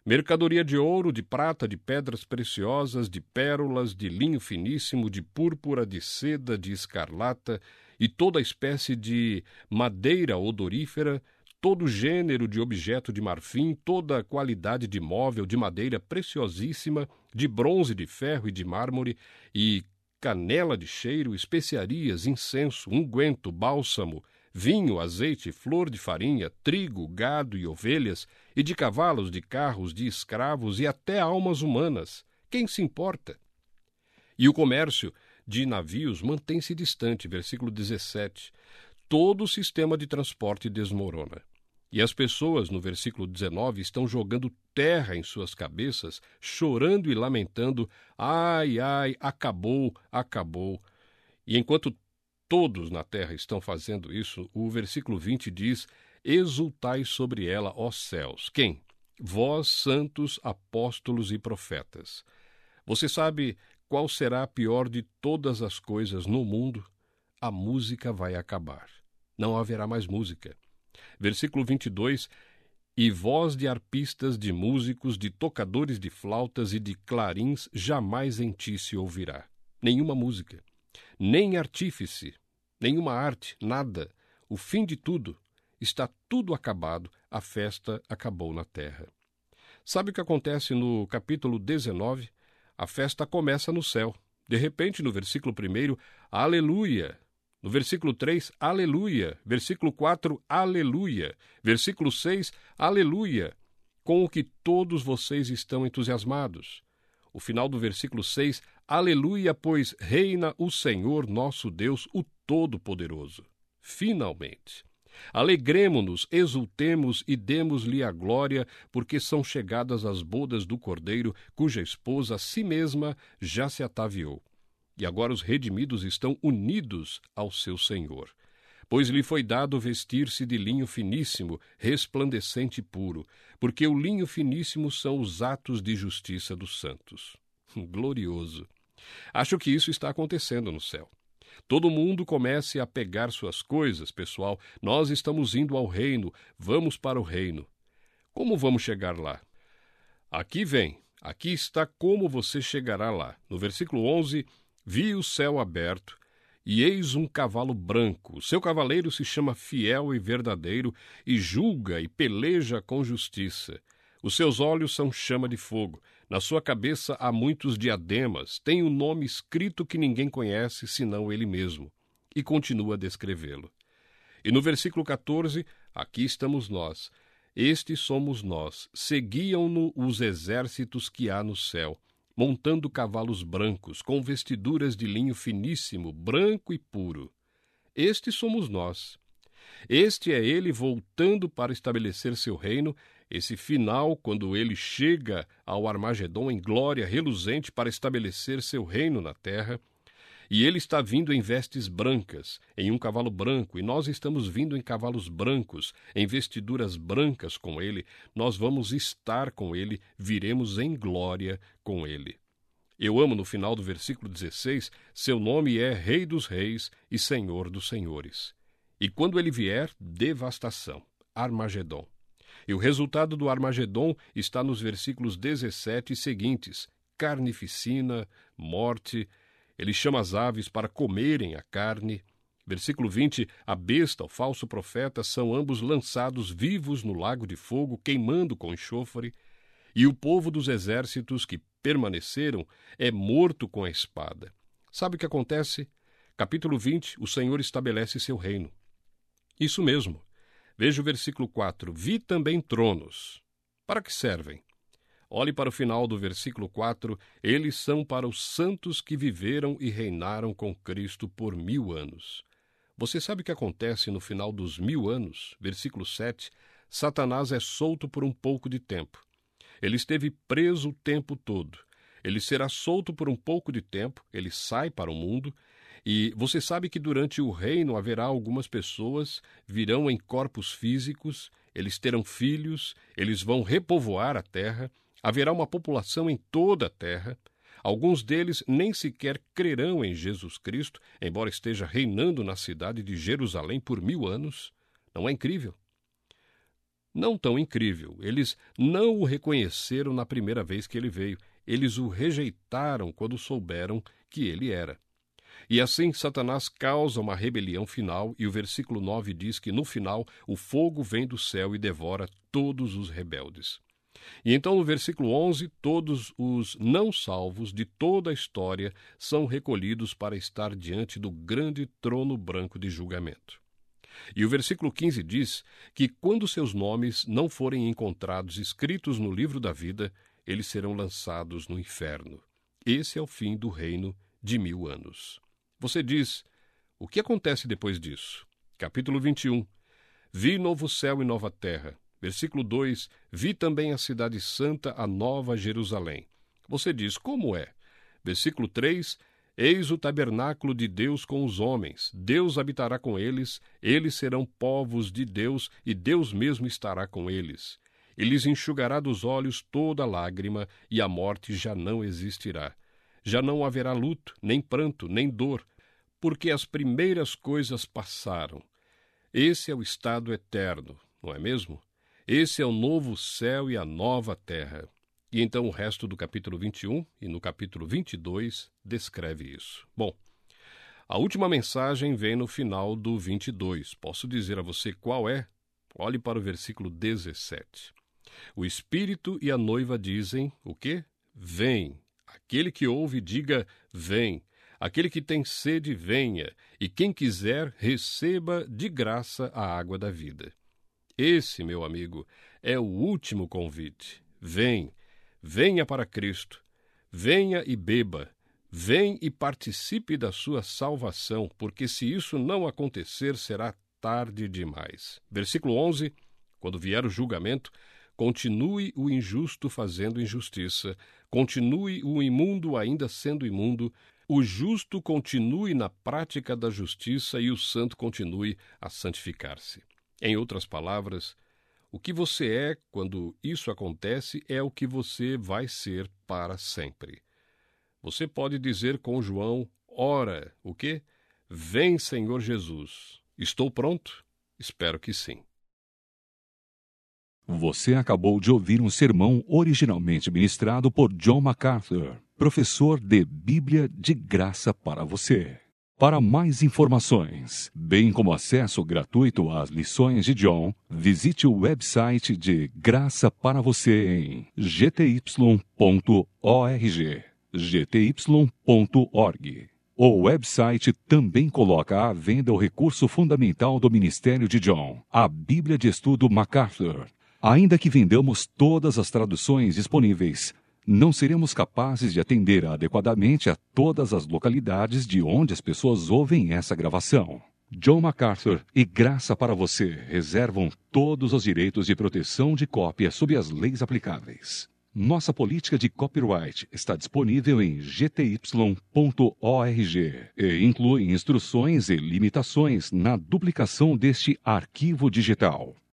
mercadoria de ouro, de prata, de pedras preciosas, de pérolas, de linho finíssimo, de púrpura, de seda, de escarlata e toda espécie de madeira odorífera, todo gênero de objeto de marfim, toda qualidade de móvel de madeira preciosíssima, de bronze, de ferro e de mármore, e canela de cheiro, especiarias, incenso, unguento, bálsamo, vinho, azeite, flor de farinha, trigo, gado e ovelhas, e de cavalos, de carros, de escravos e até almas humanas. Quem se importa? E o comércio de navios mantém-se distante, versículo dezessete. Todo o sistema de transporte desmorona. E as pessoas, no versículo dezenove, estão jogando terra em suas cabeças, chorando e lamentando, ai, ai, acabou, acabou. E enquanto todos na terra estão fazendo isso, o versículo vinte diz, exultai sobre ela, ó céus. Quem? Vós, santos, apóstolos e profetas. Você sabe qual será a pior de todas as coisas no mundo? A música vai acabar. Não haverá mais música. Versículo vinte e dois, e voz de arpistas, de músicos, de tocadores de flautas e de clarins jamais em ti se ouvirá. Nenhuma música, nem artífice, nenhuma arte, nada. O fim de tudo, está tudo acabado, a festa acabou na terra. Sabe o que acontece no capítulo dezenove? A festa começa no céu. De repente, no versículo primeiro, aleluia. No versículo três, aleluia. Versículo quatro, aleluia. Versículo seis, aleluia. Com o que todos vocês estão entusiasmados. O final do versículo seis, aleluia, pois reina o Senhor nosso Deus, o Todo-Poderoso. Finalmente. Alegremo-nos, exultemos e demos-lhe a glória, porque são chegadas as bodas do Cordeiro, cuja esposa a si mesma já se ataviou. E agora os redimidos estão unidos ao seu Senhor. Pois lhe foi dado vestir-se de linho finíssimo, resplandecente e puro, porque o linho finíssimo são os atos de justiça dos santos. Glorioso! Acho que isso está acontecendo no céu. Todo mundo comece a pegar suas coisas, pessoal. Nós estamos indo ao reino, vamos para o reino. Como vamos chegar lá? Aqui vem, aqui está como você chegará lá. No versículo onze, vi o céu aberto, e eis um cavalo branco. O seu cavaleiro se chama Fiel e Verdadeiro, e julga e peleja com justiça. Os seus olhos são chama de fogo. Na sua cabeça há muitos diademas. Tem um nome escrito que ninguém conhece, senão ele mesmo. E continua a descrevê-lo. E no versículo quatorze, aqui estamos nós. Estes somos nós. Seguiam-no os exércitos que há no céu, montando cavalos brancos, com vestiduras de linho finíssimo, branco e puro. Estes somos nós. Este é ele voltando para estabelecer seu reino, esse final, quando ele chega ao Armagedon em glória reluzente para estabelecer seu reino na terra. E ele está vindo em vestes brancas, em um cavalo branco, e nós estamos vindo em cavalos brancos, em vestiduras brancas com ele. Nós vamos estar com ele, viremos em glória com ele. Eu amo no final do versículo dezesseis, seu nome é Rei dos Reis e Senhor dos Senhores. E quando ele vier, devastação, Armagedon. E o resultado do Armagedon está nos versículos dezessete e seguintes, carnificina, morte. Ele chama as aves para comerem a carne. Versículo vinte, a besta, o falso profeta, são ambos lançados vivos no lago de fogo, queimando com enxofre. E o povo dos exércitos que permaneceram é morto com a espada. Sabe o que acontece? Capítulo vinte, o Senhor estabelece seu reino. Isso mesmo. Veja o versículo quatro. Vi também tronos. Para que servem? Olhe para o final do versículo quatro. Eles são para os santos que viveram e reinaram com Cristo por mil anos. Você sabe o que acontece no final dos mil anos? Versículo sete. Satanás é solto por um pouco de tempo. Ele esteve preso o tempo todo. Ele será solto por um pouco de tempo, ele sai para o mundo, e você sabe que durante o reino haverá algumas pessoas, virão em corpos físicos, eles terão filhos, eles vão repovoar a terra, haverá uma população em toda a terra. Alguns deles nem sequer crerão em Jesus Cristo, embora esteja reinando na cidade de Jerusalém por mil anos. Não é incrível? não tão incrível. Eles não o reconheceram na primeira vez que ele veio. Eles o rejeitaram quando souberam que ele era. E assim Satanás causa uma rebelião final, e o versículo nove diz que no final o fogo vem do céu e devora todos os rebeldes. E então no versículo onze, todos os não salvos de toda a história são recolhidos para estar diante do grande trono branco de julgamento. E o versículo quinze diz que quando seus nomes não forem encontrados escritos no livro da vida, eles serão lançados no inferno. Esse é o fim do reino de mil anos. Você diz, o que acontece depois disso? Capítulo vinte e um. Vi novo céu e nova terra. Versículo dois. Vi também a cidade santa, a nova Jerusalém. Você diz, como é? Versículo três. Eis o tabernáculo de Deus com os homens. Deus habitará com eles, eles serão povos de Deus, e Deus mesmo estará com eles. E lhes enxugará dos olhos toda lágrima, e a morte já não existirá. Já não haverá luto, nem pranto, nem dor, porque as primeiras coisas passaram. Esse é o estado eterno, não é mesmo? Esse é o novo céu e a nova terra. E então o resto do capítulo vinte e um e no capítulo vinte e dois descreve isso. Bom, a última mensagem vem no final do vinte e dois. Posso dizer a você qual é? Olhe para o versículo dezessete. O Espírito e a noiva dizem, o quê? Vem. Aquele que ouve, diga, vem. Aquele que tem sede, venha. E quem quiser, receba de graça a água da vida. Esse, meu amigo, é o último convite. Vem. Venha para Cristo. Venha e beba. Vem e participe da sua salvação, porque se isso não acontecer, será tarde demais. Versículo onze. Quando vier o julgamento, continue o injusto fazendo injustiça, continue o imundo ainda sendo imundo, o justo continue na prática da justiça e o santo continue a santificar-se. Em outras palavras, o que você é quando isso acontece é o que você vai ser para sempre. Você pode dizer com João, ora, o quê? Vem, Senhor Jesus. Estou pronto? Espero que sim. Você acabou de ouvir um sermão originalmente ministrado por John MacArthur, professor de Bíblia de graça para você. Para mais informações, bem como acesso gratuito às lições de John, visite o website de Graça para Você em g t y ponto org. g t y ponto org. O website também coloca à venda o recurso fundamental do ministério de John, a Bíblia de Estudo MacArthur. Ainda que vendamos todas as traduções disponíveis, não seremos capazes de atender adequadamente a todas as localidades de onde as pessoas ouvem essa gravação. John MacArthur e Graça para Você reservam todos os direitos de proteção de cópia sob as leis aplicáveis. Nossa política de copyright está disponível em g t y ponto org e inclui instruções e limitações na duplicação deste arquivo digital.